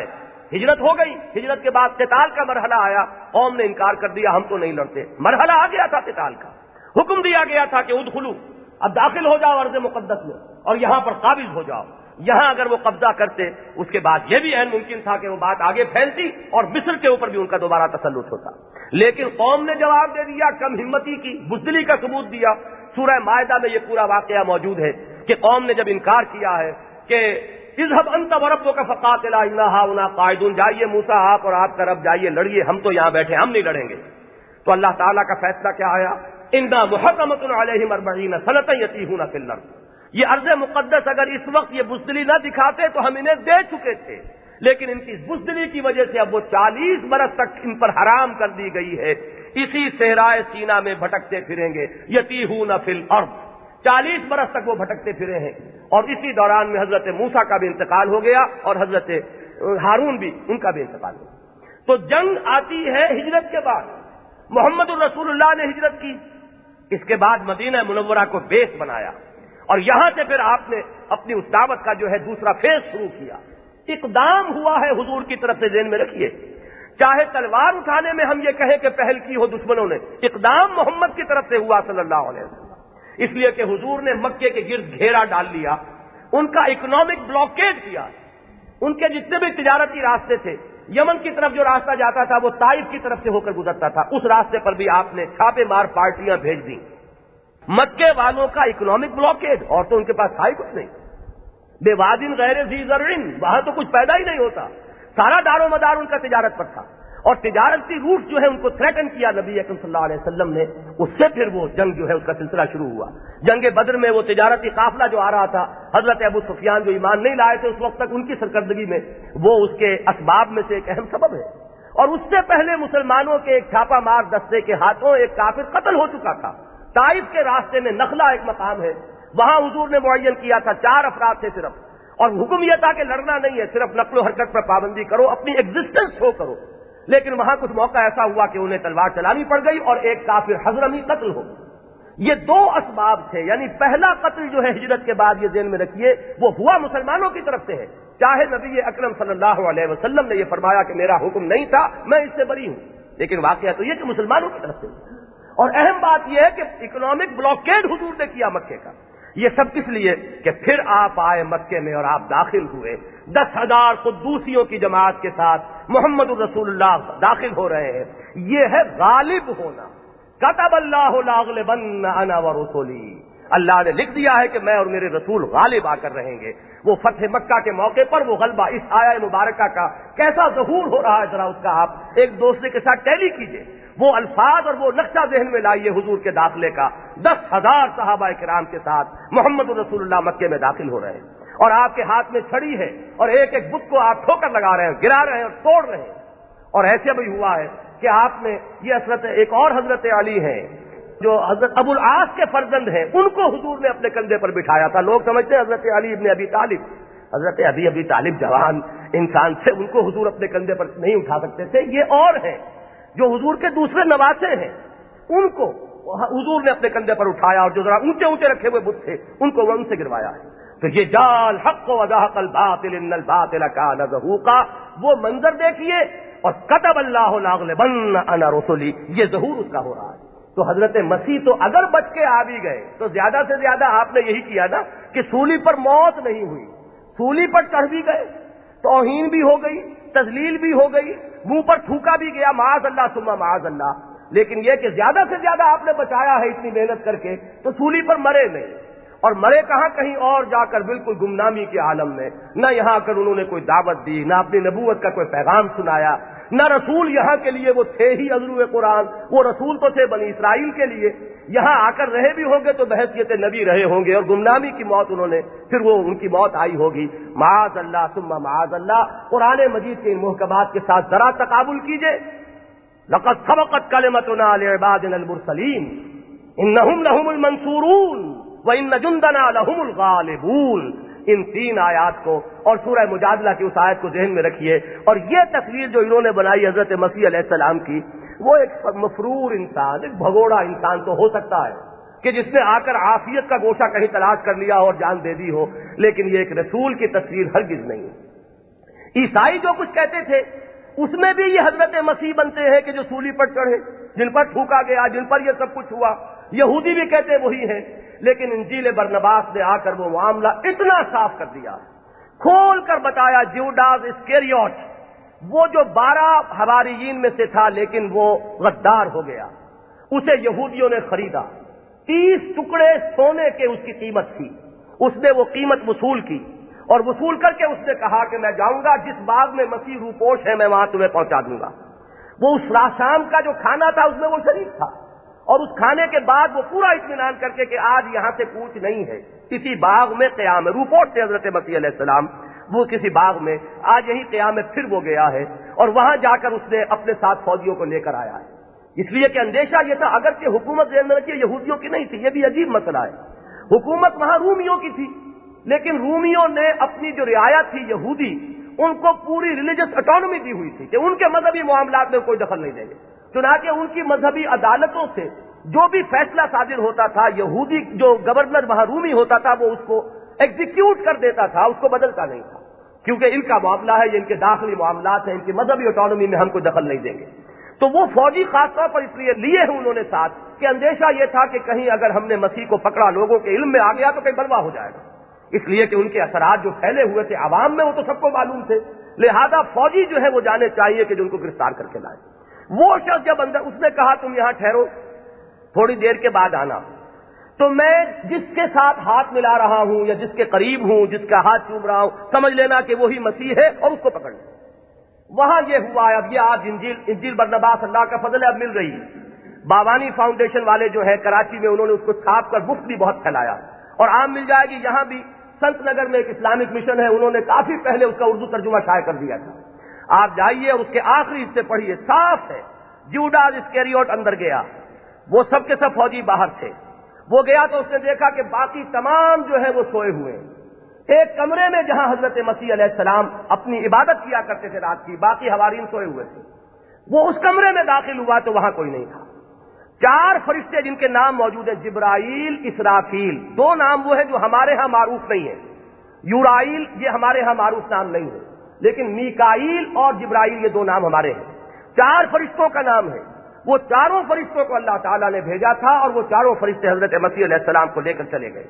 ہجرت ہو گئی، ہجرت کے بعد قتال کا مرحلہ آیا، قوم نے انکار کر دیا، ہم تو نہیں لڑتے۔ مرحلہ آ گیا تھا قتال کا، حکم دیا گیا تھا کہ ادخلوا، اب داخل ہو جاؤ ارض مقدس میں اور یہاں پر قابض ہو جاؤ۔ یہاں اگر وہ قبضہ کرتے اس کے بعد یہ بھی عین ممکن تھا کہ وہ بات آگے پھیلتی اور مصر کے اوپر بھی ان کا دوبارہ تسلط ہوتا، لیکن قوم نے جواب دے دیا، کم ہمتی کی، بزدلی کا ثبوت دیا۔ سورہ مائدہ میں یہ پورا واقعہ موجود ہے کہ قوم نے جب انکار کیا ہے کہ اذهب انت وربک فقاتلا انا هاهنا قاعدون، جائیے موسیٰ آپ اور آپ کا رب جائیے لڑیے، ہم تو یہاں بیٹھے ہم نہیں لڑیں گے، تو اللہ تعالیٰ کا فیصلہ کیا آیا؟ انا محرمۃ علیہم اربعین سنۃ یتیہون فی الارض، یہ ارض مقدس اگر اس وقت یہ بزدلی نہ دکھاتے تو ہم انہیں دے چکے تھے، لیکن ان کی بزدلی کی وجہ سے اب وہ چالیس برس تک ان پر حرام کر دی گئی ہے، اسی صحرائے سینا میں بھٹکتے پھریں گے، یتیہون فی الارض، چالیس برس تک وہ بھٹکتے پھرے ہیں۔ اور اسی دوران میں حضرت موسیٰ کا بھی انتقال ہو گیا اور حضرت ہارون بھی، ان کا بھی انتقال ہو گیا۔ تو جنگ آتی ہے ہجرت کے بعد، محمد الرسول اللہ نے ہجرت کی، اس کے بعد مدینہ منورہ کو بیس بنایا اور یہاں سے پھر آپ نے اپنی اس دعوت کا جو ہے دوسرا فیز شروع کیا۔ اقدام ہوا ہے حضور کی طرف سے، ذہن میں رکھیے، چاہے تلوار اٹھانے میں ہم یہ کہیں کہ پہل کی ہو دشمنوں نے، اقدام محمد کی طرف سے ہوا صلی اللہ علیہ وسلم، اس لیے کہ حضور نے مکے کے گرد گھیرا ڈال لیا، ان کا اکنامک بلاکیڈ کیا، ان کے جتنے بھی تجارتی راستے تھے، یمن کی طرف جو راستہ جاتا تھا وہ طائف کی طرف سے ہو کر گزرتا تھا، اس راستے پر بھی آپ نے چھاپے مار پارٹیاں بھیج دیں۔ مکے والوں کا اکنامک بلاکیڈ، اور تو ان کے پاس تھا ہی کچھ نہیں، بے وادن غیر ذی زرع، وہاں تو کچھ پیدا ہی نہیں ہوتا، سارا دار و مدار ان کا تجارت پر تھا، اور تجارتی روٹ جو ہے ان کو تھریٹن کیا نبی اکرم صلی اللہ علیہ وسلم نے، اس سے پھر وہ جنگ جو ہے اس کا سلسلہ شروع ہوا۔ جنگ بدر میں وہ تجارتی قافلہ جو آ رہا تھا، حضرت ابو سفیان جو ایمان نہیں لائے تھے اس وقت تک، ان کی سرکردگی میں وہ اس کے اسباب میں سے ایک اہم سبب ہے، اور اس سے پہلے مسلمانوں کے ایک چھاپا مار دستے کے ہاتھوں ایک کافر قتل ہو چکا تھا۔ طائف کے راستے میں نخلا ایک مقام ہے، وہاں حضور نے معین کیا تھا، چار افراد تھے صرف، اور حکم یہ تھا کہ لڑنا نہیں ہے، صرف نقل و حرکت پر پابندی کرو، اپنی ایگزسٹنس شو کرو، لیکن وہاں کچھ موقع ایسا ہوا کہ انہیں تلوار چلانی پڑ گئی اور ایک کافر حضرمی قتل ہو گیا۔ یہ دو اسباب تھے، یعنی پہلا قتل جو ہے ہجرت کے بعد، یہ ذہن میں رکھیے، وہ ہوا مسلمانوں کی طرف سے ہے، چاہے نبی اکرم صلی اللہ علیہ وسلم نے یہ فرمایا کہ میرا حکم نہیں تھا، میں اس سے بری ہوں، لیکن واقعہ تو یہ کہ مسلمانوں کی طرف سے۔ اور اہم بات یہ ہے کہ اکنامک بلاکیڈ حضور نے کیا مکے کا، یہ سب کس لیے کہ پھر آپ آئے مکے میں اور آپ داخل ہوئے، دس ہزار قدوسیوں کی جماعت کے ساتھ محمد الرسول اللہ داخل ہو رہے ہیں، یہ ہے غالب ہونا۔ کتب اللہ لاغلبن انا ورسولی، اللہ نے لکھ دیا ہے کہ میں اور میرے رسول غالب آ کر رہیں گے۔ وہ فتح مکہ کے موقع پر وہ غلبہ، اس آیہ مبارکہ کا کیسا ظہور ہو رہا ہے، ذرا اس کا آپ ایک دوسرے کے ساتھ ٹیلی کیجئے، وہ الفاظ اور وہ نقشہ ذہن میں لائیے حضور کے داخلے کا، دس ہزار صحابہ کرام کے ساتھ محمد رسول اللہ مکے میں داخل ہو رہے ہیں، اور آپ کے ہاتھ میں چھڑی ہے اور ایک ایک بت کو آپ ٹھوکر لگا رہے ہیں، گرا رہے ہیں اور توڑ رہے ہیں۔ اور ایسے بھی ہوا ہے کہ آپ نے یہ حضرت ایک اور حضرت علی ہیں جو حضرت ابو العاص کے فرزند ہیں، ان کو حضور نے اپنے کندھے پر بٹھایا تھا۔ لوگ سمجھتے ہیں حضرت علی ابن ابی طالب، حضرت ابی ابی طالب جوان انسان تھے، ان کو حضور اپنے کندھے پر نہیں اٹھا سکتے تھے، یہ اور ہیں جو حضور کے دوسرے نواسے ہیں، ان کو حضور نے اپنے کندھے پر اٹھایا، اور جو ذرا اونچے اونچے رکھے ہوئے بت تھے ان کو وہ ان سے گروایا ہے۔ تو یہ جال حق و زہق الباطل ان الباطل کان زہوقا، وہ منظر دیکھیے، اور کتب اللہ لاغلبن انا رسولی، یہ ظہور اس کا ہو رہا ہے۔ تو حضرت مسیح تو اگر بچ کے آ بھی گئے تو زیادہ سے زیادہ آپ نے یہی کیا نا کہ سولی پر موت نہیں ہوئی، سولی پر چڑھ بھی گئے، توہین بھی ہو گئی، تذلیل بھی ہو گئی، منہ پر تھوکا بھی گیا، معاذ اللہ ثم معاذ اللہ، لیکن یہ کہ زیادہ سے زیادہ آپ نے بچایا ہے اتنی محنت کر کے، تو سولی پر مرے نہیں، اور مرے کہاں، کہیں اور جا کر بالکل گمنامی کے عالم میں، نہ یہاں کر انہوں نے کوئی دعوت دی، نہ اپنی نبوت کا کوئی پیغام سنایا، نہ رسول یہاں کے لیے وہ تھے ہی عضو قرآن، وہ رسول تو تھے بنی اسرائیل کے لیے، یہاں آ کر رہے بھی ہوں گے تو بحیثیت نبی رہے ہوں گے، اور گمنامی کی موت انہوں نے، پھر وہ ان کی موت آئی ہوگی، معاذ اللہ ثم معاذ اللہ۔ قرآن مجید کے ان محکمات کے ساتھ ذرا تقابل کیجئے، لقد سبقت کلمتنا لعبادنا المرسلین انہم لہم المنصورون وان جندنا لہم الغالبون، ان تین آیات کو اور سورہ مجادلہ کی اس آیت کو ذہن میں رکھیے۔ اور یہ تصویر جو انہوں نے بنائی حضرت مسیح علیہ السلام کی، وہ ایک مفرور انسان، ایک بھگوڑا انسان تو ہو سکتا ہے کہ جس نے آ کر عافیت کا گوشہ کہیں تلاش کر لیا ہو اور جان دے دی ہو، لیکن یہ ایک رسول کی تصویر ہرگز نہیں ہے۔ عیسائی جو کچھ کہتے تھے اس میں بھی یہ حضرت مسیح بنتے ہیں کہ جو سولی پر چڑھے، جن پر تھوکا گیا، جن پر یہ سب کچھ ہوا۔ یہودی بھی کہتے وہی ہیں، لیکن انجیل برنباس نے آ کر وہ معاملہ اتنا صاف کر دیا، کھول کر بتایا جیوڈاس اسکریوٹ وہ جو بارہ حواریین میں سے تھا لیکن وہ غدار ہو گیا، اسے یہودیوں نے خریدا، تیس ٹکڑے سونے کے اس کی قیمت تھی، اس نے وہ قیمت وصول کی، اور وصول کر کے اس نے کہا کہ میں جاؤں گا جس باغ میں مسیح روپوش ہے میں وہاں تمہیں پہنچا دوں گا۔ وہ اس شام کا جو کھانا تھا اس میں وہ شریک تھا، اور اس کھانے کے بعد وہ پورا اطمینان کر کے کہ آج یہاں سے کوچ نہیں ہے، کسی باغ میں قیام ہے، روپوش سے حضرت مسیح علیہ السلام وہ کسی باغ میں، آج یہی قیام ہے، پھر وہ گیا ہے اور وہاں جا کر اس نے اپنے ساتھ فوجیوں کو لے کر آیا ہے، اس لیے کہ اندیشہ یہ تھا اگرچہ حکومت ذہن میں رکھیے یہودیوں کی نہیں تھی، یہ بھی عجیب مسئلہ ہے، حکومت وہاں رومیوں کی تھی، لیکن رومیوں نے اپنی جو رعایا تھی یہودی ان کو پوری ریلیجس اٹانومی دی ہوئی تھی کہ ان کے مذہبی معاملات میں کوئی دخل نہیں دیں گے، چنانچہ ان کی مذہبی عدالتوں سے جو بھی فیصلہ صادر ہوتا تھا یہودی جو گورنر وہاں رومی ہوتا تھا وہ اس کو ایگزیکیوٹ کر دیتا تھا، اس کو بدلتا نہیں تھا، کیونکہ ان کا معاملہ ہے، یہ ان کے داخلی معاملات ہیں، ان کی مذہبی اٹانومی میں ہم کوئی دخل نہیں دیں گے۔ تو وہ فوجی خاص طور پر اس لیے لیے ہیں انہوں نے ساتھ کہ اندیشہ یہ تھا کہ کہیں اگر ہم نے مسیح کو پکڑا لوگوں کے علم میں آ گیا تو کہیں بلوا ہو جائے گا، اس لیے کہ ان کے اثرات جو پھیلے ہوئے تھے عوام میں وہ تو سب کو معلوم تھے، لہذا فوجی جو ہے وہ جانے چاہیے کہ جو ان کو گرفتار کر کے لائے۔ وہ شخص جب اندر اس نے کہا تم یہاں ٹھہرو تھوڑی دیر کے بعد آنا، تو میں جس کے ساتھ ہاتھ ملا رہا ہوں یا جس کے قریب ہوں، جس کا ہاتھ چوم رہا ہوں، سمجھ لینا کہ وہی مسیح ہے اور اس کو پکڑ لیں۔ وہاں یہ ہوا ہے، اب یہ آج انجیل انجیل برنباس اللہ کا فضل ہے اب مل رہی ہے، باوانی فاؤنڈیشن والے جو ہے کراچی میں انہوں نے اس کو چھاپ کر مفت بھی بہت پھیلایا اور عام مل جائے گی، یہاں بھی سنت نگر میں ایک اسلامک مشن ہے انہوں نے کافی پہلے اس کا اردو ترجمہ شائع کر دیا تھا، آپ جائیے اور اس کے آخری حصے پڑھیے، صاف ہے جیوڈاس اسکریوٹ اندر گیا، وہ سب کے سب فوجی باہر تھے، وہ گیا تو اس نے دیکھا کہ باقی تمام جو ہے وہ سوئے ہوئے ہیں، ایک کمرے میں جہاں حضرت مسیح علیہ السلام اپنی عبادت کیا کرتے تھے رات کی، باقی حوارین سوئے ہوئے تھے، وہ اس کمرے میں داخل ہوا تو وہاں کوئی نہیں تھا، چار فرشتے جن کے نام موجود ہیں جبرائیل اسرافیل، دو نام وہ ہیں جو ہمارے ہاں معروف نہیں ہیں، یورائیل یہ ہمارے ہاں معروف نام نہیں ہے، لیکن میکائیل اور جبرائیل یہ دو نام ہمارے ہیں، چار فرشتوں کا نام ہے، وہ چاروں فرشتوں کو اللہ تعالیٰ نے بھیجا تھا اور وہ چاروں فرشتے حضرت مسیح علیہ السلام کو لے کر چلے گئے۔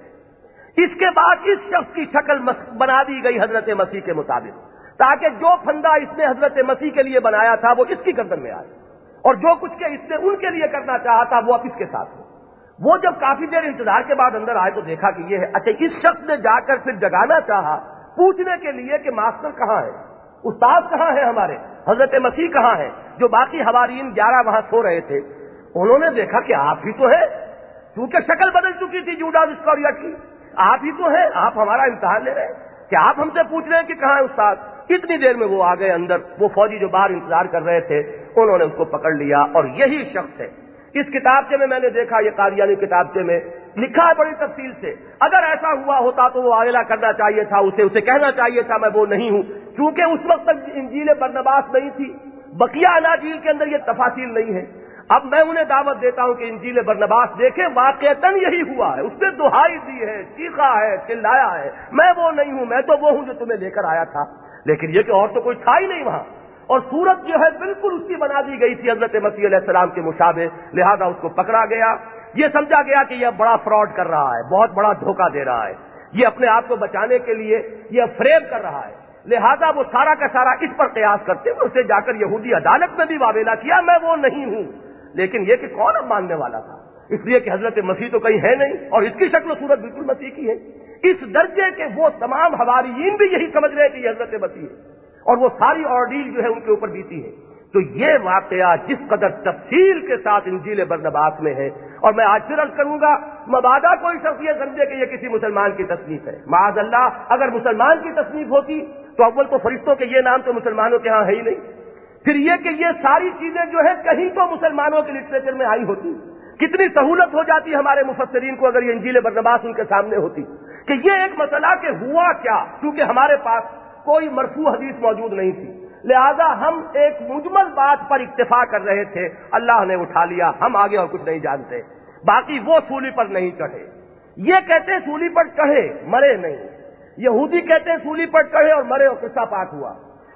اس کے بعد اس شخص کی شکل بنا دی گئی حضرت مسیح کے مطابق، تاکہ جو پھندا اس نے حضرت مسیح کے لیے بنایا تھا وہ اس کی گردن میں آئے، اور جو کچھ کہ اس نے ان کے لیے کرنا چاہا تھا وہ اب اس کے ساتھ ہو۔ وہ جب کافی دیر انتظار کے بعد اندر آئے تو دیکھا کہ یہ ہے، اچھا اس شخص نے جا کر پھر جگانا چاہا پوچھنے کے لیے کہ ماسٹر کہاں ہے، استاد کہاں ہے ہمارے، حضرت مسیح کہاں ہے، جو باقی حوارین گیارہ وہاں سو رہے تھے، انہوں نے دیکھا کہ آپ ہی تو ہے، کیونکہ شکل بدل چکی تھی جوڈاس اسکریوٹ کی، آپ ہی تو ہیں، آپ ہمارا امتحان لے رہے ہیں کہ آپ ہم سے پوچھ رہے ہیں کہ کہاں ہے استاد۔ اتنی دیر میں وہ آ گئے اندر، وہ فوجی جو باہر انتظار کر رہے تھے انہوں نے اس کو پکڑ لیا، اور یہی شخص ہے۔ اس کتابچے میں میں نے دیکھا، یہ قادیانی کتابچے میں لکھا ہے بڑی تفصیل سے، اگر ایسا ہوا ہوتا تو وہ اعلان کرنا چاہیے تھا، اسے اسے کہنا چاہیے تھا میں وہ نہیں ہوں، کیونکہ اس وقت تک انجیل برنباس نہیں تھی، بقیہ اناجیل کے اندر یہ تفاصیل نہیں ہے۔ اب میں انہیں دعوت دیتا ہوں کہ انجیل برنباس دیکھیں، واقعتاً یہی ہوا ہے، اس نے دہائی دی ہے، چیخا ہے، چلایا ہے، میں وہ نہیں ہوں، میں تو وہ ہوں جو تمہیں لے کر آیا تھا، لیکن یہ کہ اور تو کوئی تھا ہی نہیں وہاں، اور صورت جو ہے بالکل اس کی بنا دی گئی تھی حضرت مسیح علیہ السلام کے مشابہ، لہذا اس کو پکڑا گیا، یہ سمجھا گیا کہ یہ بڑا فراڈ کر رہا ہے، بہت بڑا دھوکہ دے رہا ہے، یہ اپنے آپ کو بچانے کے لیے یہ فریب کر رہا ہے، لہذا وہ سارا کا سارا اس پر قیاس کرتے ہوئے اسے جا کر یہودی عدالت میں بھی واویلا کیا میں وہ نہیں ہوں، لیکن یہ کہ کون اب ماننے والا تھا، اس لیے کہ حضرت مسیح تو کہیں ہے نہیں اور اس کی شکل و صورت بالکل مسیح کی ہے، اس درجے کے وہ تمام حواریین بھی یہی سمجھ رہے کہ یہ حضرت مسیح ہے، اور وہ ساری آرڈیل جو ہے ان کے اوپر بیتی ہے۔ تو یہ واقعہ جس قدر تفصیل کے ساتھ انجیل برنباس میں ہے، اور میں آج پھر عرض کروں گا، مبادا کوئی شخص یہ سمجھے کہ یہ کسی مسلمان کی تصنیف ہے، معاذ اللہ اگر مسلمان کی تصنیف ہوتی تو اول تو فرشتوں کے یہ نام تو مسلمانوں کے ہاں ہے ہی نہیں، پھر یہ کہ یہ ساری چیزیں جو ہے کہیں تو مسلمانوں کے لٹریچر میں آئی ہوتی، کتنی سہولت ہو جاتی ہمارے مفسرین کو اگر یہ انجیل برنباس ان کے سامنے ہوتی کہ یہ ایک مسئلہ کہ ہوا کیا، کیونکہ ہمارے پاس کوئی مرفوع حدیث موجود نہیں تھی، لہذا ہم ایک مجمل بات پر اکتفا کر رہے تھے، اللہ نے اٹھا لیا، ہم آگے اور کچھ نہیں جانتے، باقی وہ سولی پر نہیں چڑھے، یہ کہتے ہیں سولی پر چڑھے مرے نہیں، یہودی کہتے ہیں سولی پر چڑھے اور مرے اور قصہ پاک ہوا،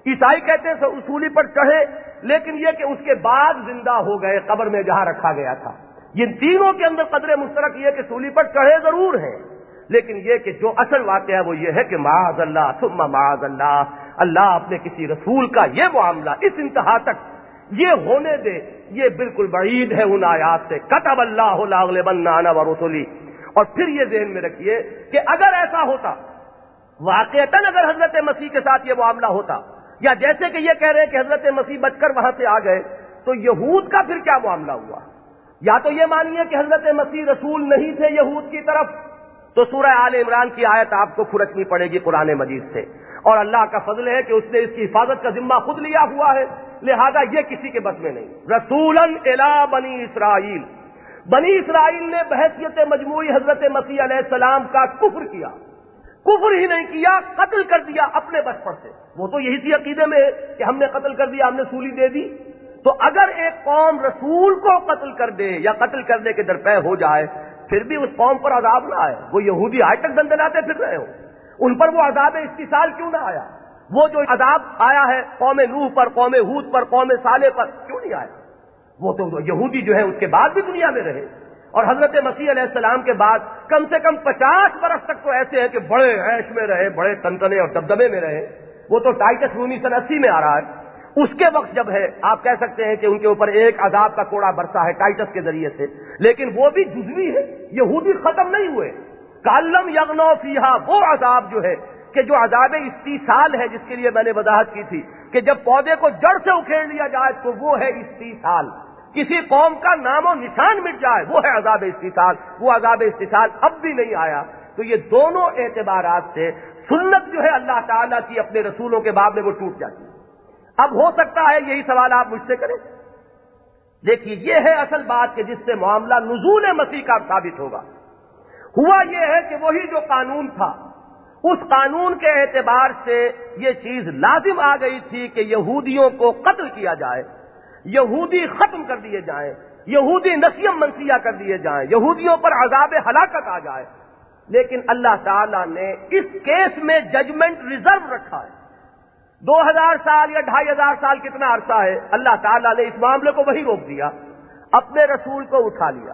عیسائی کہتے ہیں سولی پر چڑھے، لیکن یہ کہ اس کے بعد زندہ ہو گئے قبر میں جہاں رکھا گیا تھا۔ یہ تینوں کے اندر قدر مشترک یہ کہ سولی پر چڑھے ضرور ہیں، لیکن یہ کہ جو اصل واقعہ ہے وہ یہ ہے کہ معاذ اللہ ثم معاذ اللہ، اللہ اپنے کسی رسول کا یہ معاملہ اس انتہا تک یہ ہونے دے، یہ بالکل بعید ہے ان آیات سے، کتب اللہ لاغلبن انا ورسلی۔ اور پھر یہ ذہن میں رکھیے کہ اگر ایسا ہوتا، واقعتاً اگر حضرت مسیح کے ساتھ یہ معاملہ ہوتا، یا جیسے کہ یہ کہہ رہے ہیں کہ حضرت مسیح بچ کر وہاں سے آ گئے، تو یہود کا پھر کیا معاملہ ہوا؟ یا تو یہ مانیے کہ حضرت مسیح رسول نہیں تھے یہود کی طرف، تو سورہ آل عمران کی آیت آپ کو کھرچنی پڑے گی قرآن مجید سے، اور اللہ کا فضل ہے کہ اس نے اس کی حفاظت کا ذمہ خود لیا ہوا ہے، لہذا یہ کسی کے بس میں نہیں۔ رسولاً الی بنی اسرائیل، بنی اسرائیل نے بحیثیت مجموعی حضرت مسیح علیہ السلام کا کفر کیا، کفر ہی نہیں کیا، قتل کر دیا اپنے بچپن سے۔ وہ تو یہی سی عقیدے میں ہے کہ ہم نے قتل کر دیا، ہم نے سولی دے دی۔ تو اگر ایک قوم رسول کو قتل کر دے یا قتل کرنے کے درپے ہو جائے، پھر بھی اس قوم پر عذاب نہ آئے۔ وہ یہودی آج تک دندناتے پھر رہے ہو، ان پر وہ عذاب استحصال کیوں نہ آیا؟ وہ جو عذاب آیا ہے قوم نوح پر، قوم ہود پر، قوم صالح پر، کیوں نہیں آیا؟ وہ تو یہودی جو ہے اس کے بعد بھی دنیا میں رہے، اور حضرت مسیح علیہ السلام کے بعد کم سے کم پچاس برس تک تو ایسے ہیں کہ بڑے عیش میں رہے، بڑے تنتنے اور دبدبے میں رہے۔ وہ تو ٹائٹس رومی سن اسی میں آ رہا ہے، اس کے وقت جب ہے آپ کہہ سکتے ہیں کہ ان کے اوپر ایک عذاب کا کوڑا برسا ہے ٹائٹس کے ذریعے سے، لیکن وہ بھی جزوی ہے، یہودی ختم نہیں ہوئے۔ کالم یغنو فیہا، وہ عذاب جو ہے کہ جو عذاب استیصال ہے، جس کے لیے میں نے وضاحت کی تھی کہ جب پودے کو جڑ سے اکھیڑ لیا جائے تو وہ ہے استیصال، کسی قوم کا نام و نشان مٹ جائے وہ ہے عذاب استیصال، وہ عذاب استیصال اب بھی نہیں آیا۔ تو یہ دونوں اعتبارات سے سنت جو ہے اللہ تعالیٰ کی اپنے رسولوں کے باب میں وہ ٹوٹ جاتی ہے۔ اب ہو سکتا ہے یہی سوال آپ مجھ سے کریں، دیکھیے یہ ہے اصل بات کہ جس سے معاملہ نزول مسیح کا ثابت ہوگا۔ ہوا یہ ہے کہ وہی جو قانون تھا، اس قانون کے اعتبار سے یہ چیز لازم آ گئی تھی کہ یہودیوں کو قتل کیا جائے، یہودی ختم کر دیے جائیں، یہودی نسیم منسیہ کر دیے جائیں، یہودیوں پر عذاب ہلاکت آ جائے۔ لیکن اللہ تعالیٰ نے اس کیس میں ججمنٹ ریزرو رکھا ہے۔ دو ہزار سال یا ڈھائی ہزار سال کتنا عرصہ ہے، اللہ تعالیٰ نے اس معاملے کو وہی روک دیا، اپنے رسول کو اٹھا لیا۔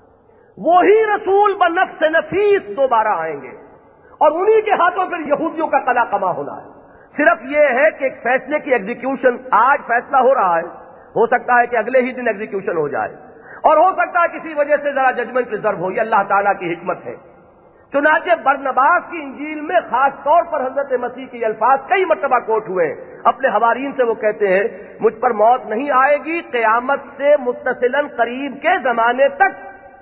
وہی رسول بنفس نفیس دوبارہ آئیں گے اور انہی کے ہاتھوں پھر یہودیوں کا قلا قما ہونا ہے۔ صرف یہ ہے کہ ایک فیصلے کی ایگزیکیوشن، آج فیصلہ ہو رہا ہے، ہو سکتا ہے کہ اگلے ہی دن ایگزیکیوشن ہو جائے، اور ہو سکتا ہے کسی وجہ سے ذرا ججمنٹ ریزرو ہو، یہ اللہ تعالیٰ کی حکمت ہے۔ چنانچہ برنباس کی انجیل میں خاص طور پر حضرت مسیح کے الفاظ کئی مرتبہ کوٹ ہوئے، اپنے حوارین سے وہ کہتے ہیں مجھ پر موت نہیں آئے گی قیامت سے متصلاً قریب کے زمانے تک،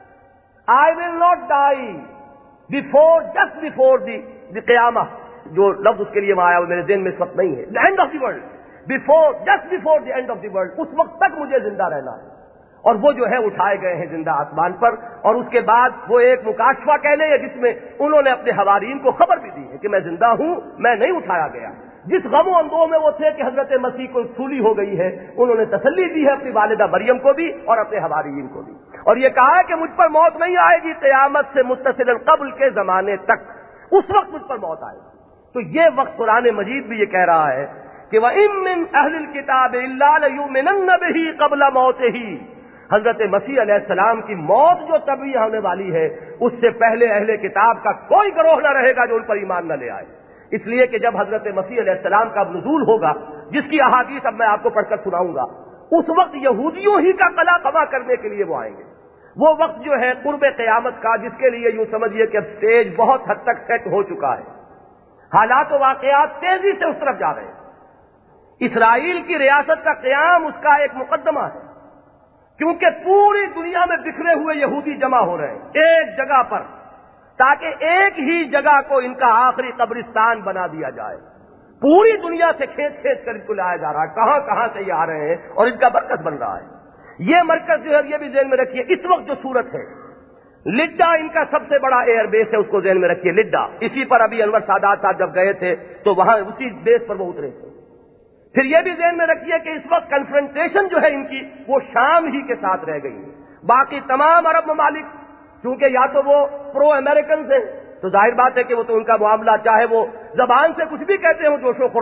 I will not die before just before the the قیامہ، جو لفظ اس کے لیے آیا وہ میرے ذہن میں اس وقت نہیں ہے، the end of the world, before just before the end of the world, اس وقت تک مجھے زندہ رہنا ہے۔ اور وہ جو ہے اٹھائے گئے ہیں زندہ آسمان پر، اور اس کے بعد وہ ایک مکاشفہ کہہ لیں جس میں انہوں نے اپنے حوارین کو خبر بھی دی ہے کہ میں زندہ ہوں، میں نہیں اٹھایا گیا۔ جس غم و اندوہ میں وہ تھے کہ حضرت مسیح کو سولی ہو گئی ہے، انہوں نے تسلی دی ہے اپنی والدہ مریم کو بھی اور اپنے حوارین کو بھی، اور یہ کہا ہے کہ مجھ پر موت نہیں آئے گی قیامت سے متصل قبل کے زمانے تک، اس وقت مجھ پر موت آئے گی۔ تو یہ وقت قرآن مجید بھی یہ کہہ رہا ہے کہ وَإِن مِّنْ أَهْلِ الْكِتَابِ إِلَّا لَيُؤْمِنَنَّ بِهِ قَبْلَ مَوْتِهِ، حضرت مسیح علیہ السلام کی موت جو طبعی ہونے والی ہے، اس سے پہلے اہل کتاب کا کوئی گروہ نہ رہے گا جو ان پر ایمان نہ لے آئے، اس لیے کہ جب حضرت مسیح علیہ السلام کا نزول ہوگا، جس کی احادیث اب میں آپ کو پڑھ کر سناؤں گا، اس وقت یہودیوں ہی کا قلا قما کرنے کے لیے وہ آئیں گے۔ وہ وقت جو ہے قرب قیامت کا، جس کے لیے یوں سمجھیے کہ اب سٹیج بہت حد تک سیٹ ہو چکا ہے، حالات و واقعات تیزی سے اس طرف جا رہے ہیں۔ اسرائیل کی ریاست کا قیام اس کا ایک مقدمہ ہے، کیونکہ پوری دنیا میں بکھرے ہوئے یہودی جمع ہو رہے ہیں ایک جگہ پر، تاکہ ایک ہی جگہ کو ان کا آخری قبرستان بنا دیا جائے۔ پوری دنیا سے کھینچ کھینچ کر ان کو لایا جا رہا ہے، کہاں کہاں سے یہ آ رہے ہیں اور ان کا مرکز بن رہا ہے۔ یہ مرکز جو ہے یہ بھی ذہن میں رکھیے، اس وقت جو صورت ہے لڈا ان کا سب سے بڑا ایئر بیس ہے، اس کو ذہن میں رکھیے، لڈا، اسی پر ابھی انور سادات صاحب جب گئے تھے تو وہاں اسی بیس پر وہ اترے تھے۔ پھر یہ بھی ذہن میں رکھیے کہ اس وقت کنفرنٹیشن جو ہے ان کی وہ شام ہی کے ساتھ رہ گئی ہے، باقی تمام عرب ممالک چونکہ یا تو وہ پرو امریکنز ہیں تو ظاہر بات ہے کہ وہ تو ان کا معاملہ چاہے وہ زبان سے کچھ بھی کہتے ہیں، وہ جوش و خروش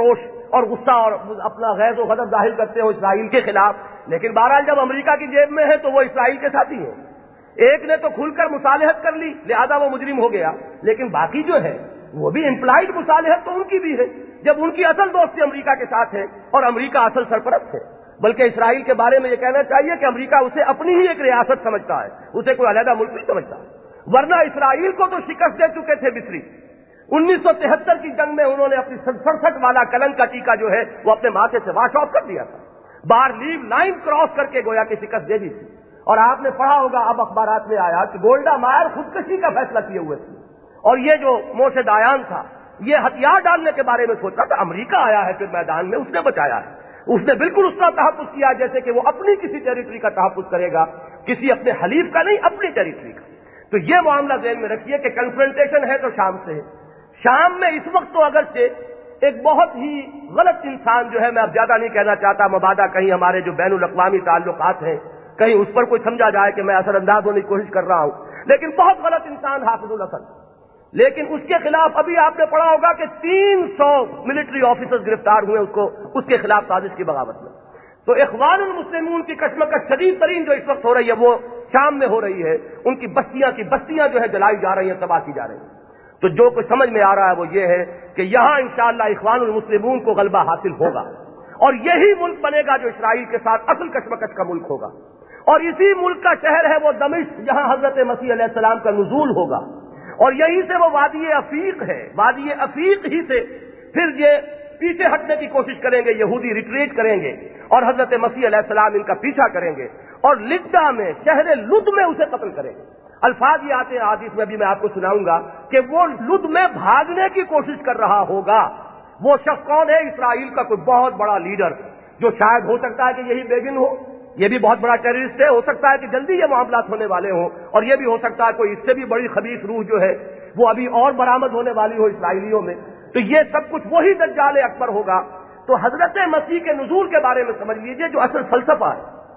اور غصہ اور اپنا غیظ و غضب ظاہر کرتے ہو اسرائیل کے خلاف، لیکن بہرحال جب امریکہ کی جیب میں ہے تو وہ اسرائیل کے ساتھی ہیں۔ ایک نے تو کھل کر مصالحت کر لی لہذا وہ مجرم ہو گیا، لیکن باقی جو ہے وہ بھی امپلائڈ مصالحت تو ان کی بھی ہے، جب ان کی اصل دوستی امریکہ کے ساتھ ہے اور امریکہ اصل سرپرست ہے۔ بلکہ اسرائیل کے بارے میں یہ کہنا چاہیے کہ امریکہ اسے اپنی ہی ایک ریاست سمجھتا ہے، اسے کوئی علیحدہ ملک نہیں سمجھتا، ورنہ اسرائیل کو تو شکست دے چکے تھے مصری۔ انیس سو تہتر کی جنگ میں انہوں نے اپنی سڑسٹھ والا کلنگ کا ٹیکہ جو ہے وہ اپنے ماتھے سے واش آف کر دیا تھا، بار لیو لائن کراس کر کے گویا کہ شکست دے دی تھی۔ اور آپ نے پڑھا ہوگا اب اخبارات میں آیا کہ گولڈا مائر خودکشی کا فیصلہ کیے ہوئے تھے، اور یہ جو موسے دایان تھا یہ ہتھیار ڈالنے کے بارے میں سوچ رہا تھا، امریکہ آیا ہے پھر میدان میں، اس نے بچایا ہے، اس نے بالکل اس کا تحفظ کیا جیسے کہ وہ اپنی کسی ٹیریٹری کا تحفظ کرے گا، کسی اپنے حلیف کا نہیں، اپنی ٹیریٹری کا۔ تو یہ معاملہ ذہن میں رکھیے کہ کنفرنٹیشن ہے تو شام سے ہے۔ شام میں اس وقت تو اگرچہ ایک بہت ہی غلط انسان جو ہے، میں اب زیادہ نہیں کہنا چاہتا، مبادا کہیں ہمارے جو بین الاقوامی تعلقات ہیں کہیں اس پر کوئی سمجھا جائے کہ میں اثر انداز ہونے کی کوشش کر رہا ہوں، لیکن بہت غلط انسان حافظ الاسد، لیکن اس کے خلاف ابھی آپ نے پڑھا ہوگا کہ تین سو ملٹری آفیسر گرفتار ہوئے اس کو اس کے خلاف سازش کی بغاوت میں۔ تو اخوان المسلمون کی کشمکش شدید ترین جو اس وقت ہو رہی ہے وہ شام میں ہو رہی ہے، ان کی بستیاں کی بستیاں جو ہے جلائی جا رہی ہیں، تباہ کی جا رہی ہیں۔ تو جو کچھ سمجھ میں آ رہا ہے وہ یہ ہے کہ یہاں انشاءاللہ اخوان المسلمون کو غلبہ حاصل ہوگا، اور یہی ملک بنے گا جو اسرائیل کے ساتھ اصل کشمکش کا ملک ہوگا، اور اسی ملک کا شہر ہے وہ دمشق جہاں حضرت مسیح علیہ السلام کا نزول ہوگا، اور یہیں سے وہ وادی عفیق ہے، وادی عفیق ہی سے پھر یہ پیچھے ہٹنے کی کوشش کریں گے، یہودی ریٹریٹ کریں گے اور حضرت مسیح علیہ السلام ان کا پیچھا کریں گے، اور لڈا میں شہر لد میں اسے قتل کریں گے۔ الفاظ یہ آتے ہیں حدیث میں، بھی میں آپ کو سناؤں گا کہ وہ لد میں بھاگنے کی کوشش کر رہا ہوگا۔ وہ شخص کون ہے؟ اسرائیل کا کوئی بہت بڑا لیڈر، جو شاید ہو سکتا ہے کہ یہی بیگن ہو، یہ بھی بہت بڑا ٹیررسٹ ہے، ہو سکتا ہے کہ جلدی یہ معاملات ہونے والے ہوں، اور یہ بھی ہو سکتا ہے کوئی اس سے بھی بڑی خبیث روح جو ہے وہ ابھی اور برآمد ہونے والی ہو اسرائیلیوں میں۔ تو یہ سب کچھ وہی دجال اکبر ہوگا۔ تو حضرت مسیح کے نزول کے بارے میں سمجھ لیجئے جو اصل فلسفہ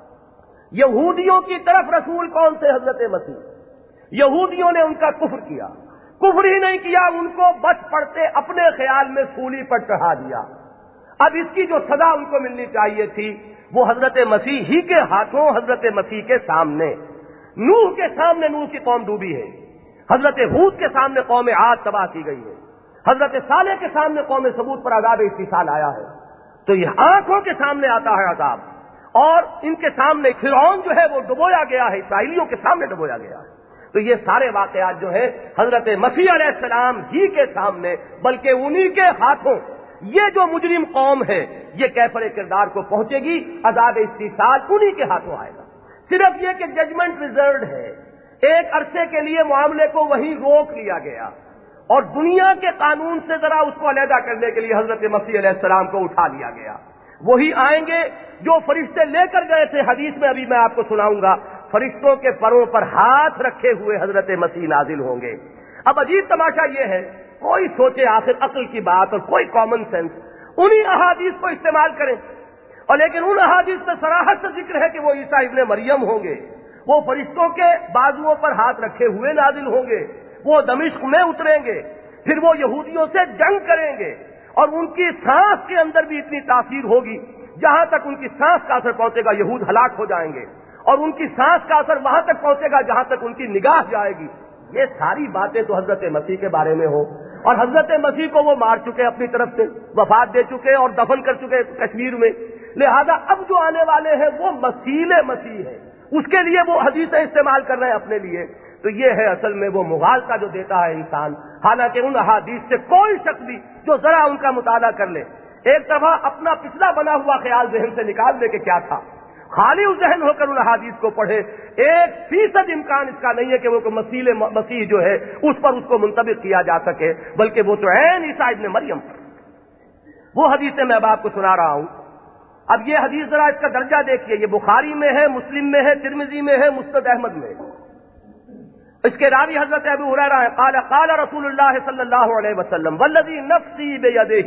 ہے، یہودیوں کی طرف رسول کون تھے؟ حضرت مسیح۔ یہودیوں نے ان کا کفر کیا، کفر ہی نہیں کیا، ان کو بچ پڑتے اپنے خیال میں سولی پر چڑھا دیا۔ اب اس کی جو سزا ان کو ملنی چاہیے تھی وہ حضرت مسیح ہی کے ہاتھوں، حضرت مسیح کے سامنے، نوح کے سامنے نوح کی قوم ڈوبی ہے، حضرت ہود کے سامنے قوم عاد تباہ کی گئی ہے، حضرت صالح کے سامنے قوم ثمود پر عذاب استحصال آیا ہے۔ تو یہ آنکھوں کے سامنے آتا ہے عذاب، اور ان کے سامنے فرعون جو ہے وہ ڈبویا گیا ہے، اسرائیلیوں کے سامنے ڈبویا گیا ہے۔ تو یہ سارے واقعات جو ہیں حضرت مسیح علیہ السلام ہی کے سامنے، بلکہ انہی کے ہاتھوں یہ جو مجرم قوم ہے یہ کیفر کردار کو پہنچے گی، عذاب استحصال انہی کے ہاتھوں آئے گا۔ صرف یہ کہ ججمنٹ ریزروڈ ہے، ایک عرصے کے لیے معاملے کو وہیں روک لیا گیا، اور دنیا کے قانون سے ذرا اس کو علیحدہ کرنے کے لیے حضرت مسیح علیہ السلام کو اٹھا لیا گیا۔ وہی آئیں گے جو فرشتے لے کر گئے تھے، حدیث میں ابھی میں آپ کو سناؤں گا، فرشتوں کے پروں پر ہاتھ رکھے ہوئے حضرت مسیح نازل ہوں گے۔ اب عجیب تماشا یہ ہے، کوئی سوچے آخر عقل کی بات اور کوئی کامن سینس، انہی احادیث کو استعمال کریں، اور لیکن ان احادیث میں صراحت سے ذکر ہے کہ وہ عیسیٰ ابن مریم ہوں گے، وہ فرشتوں کے بازوؤں پر ہاتھ رکھے ہوئے نازل ہوں گے، وہ دمشق میں اتریں گے، پھر وہ یہودیوں سے جنگ کریں گے، اور ان کی سانس کے اندر بھی اتنی تاثیر ہوگی، جہاں تک ان کی سانس کا اثر پہنچے گا یہود ہلاک ہو جائیں گے، اور ان کی سانس کا اثر وہاں تک پہنچے گا جہاں تک ان کی نگاہ جائے گی۔ یہ ساری باتیں تو حضرت مسیح کے بارے میں ہو، اور حضرت مسیح کو وہ مار چکے، اپنی طرف سے وفات دے چکے اور دفن کر چکے کشمیر میں، لہذا اب جو آنے والے ہیں وہ مسیح مسیح ہے، اس کے لیے وہ حدیثیں استعمال کر رہے ہیں اپنے لیے۔ تو یہ ہے اصل میں وہ مغالطہ جو دیتا ہے انسان، حالانکہ ان احادیث سے کوئی شخص بھی جو ذرا ان کا مطالعہ کر لے، ایک دفعہ اپنا پچھلا بنا ہوا خیال ذہن سے نکال دے کہ کیا تھا، خالی ذہن ہو کر ان احادیث کو پڑھے، ایک فیصد امکان اس کا نہیں ہے کہ وہ مسیح مسیح جو ہے اس پر اس کو منطبق کیا جا سکے، بلکہ وہ تو عین عیسیٰ ابن مریم پر۔ وہ حدیثیں میں اب آپ کو سنا رہا ہوں۔ اب یہ حدیث ذرا اس کا درجہ دیکھیے، یہ بخاری میں ہے، مسلم میں ہے، ترمذی میں ہے، مسند احمد میں ہے۔ اس کے راوی حضرت ابو ہریرہ ہے، قال قال رسول اللہ صلی اللہ علیہ وسلم والذی نفسی بیدہ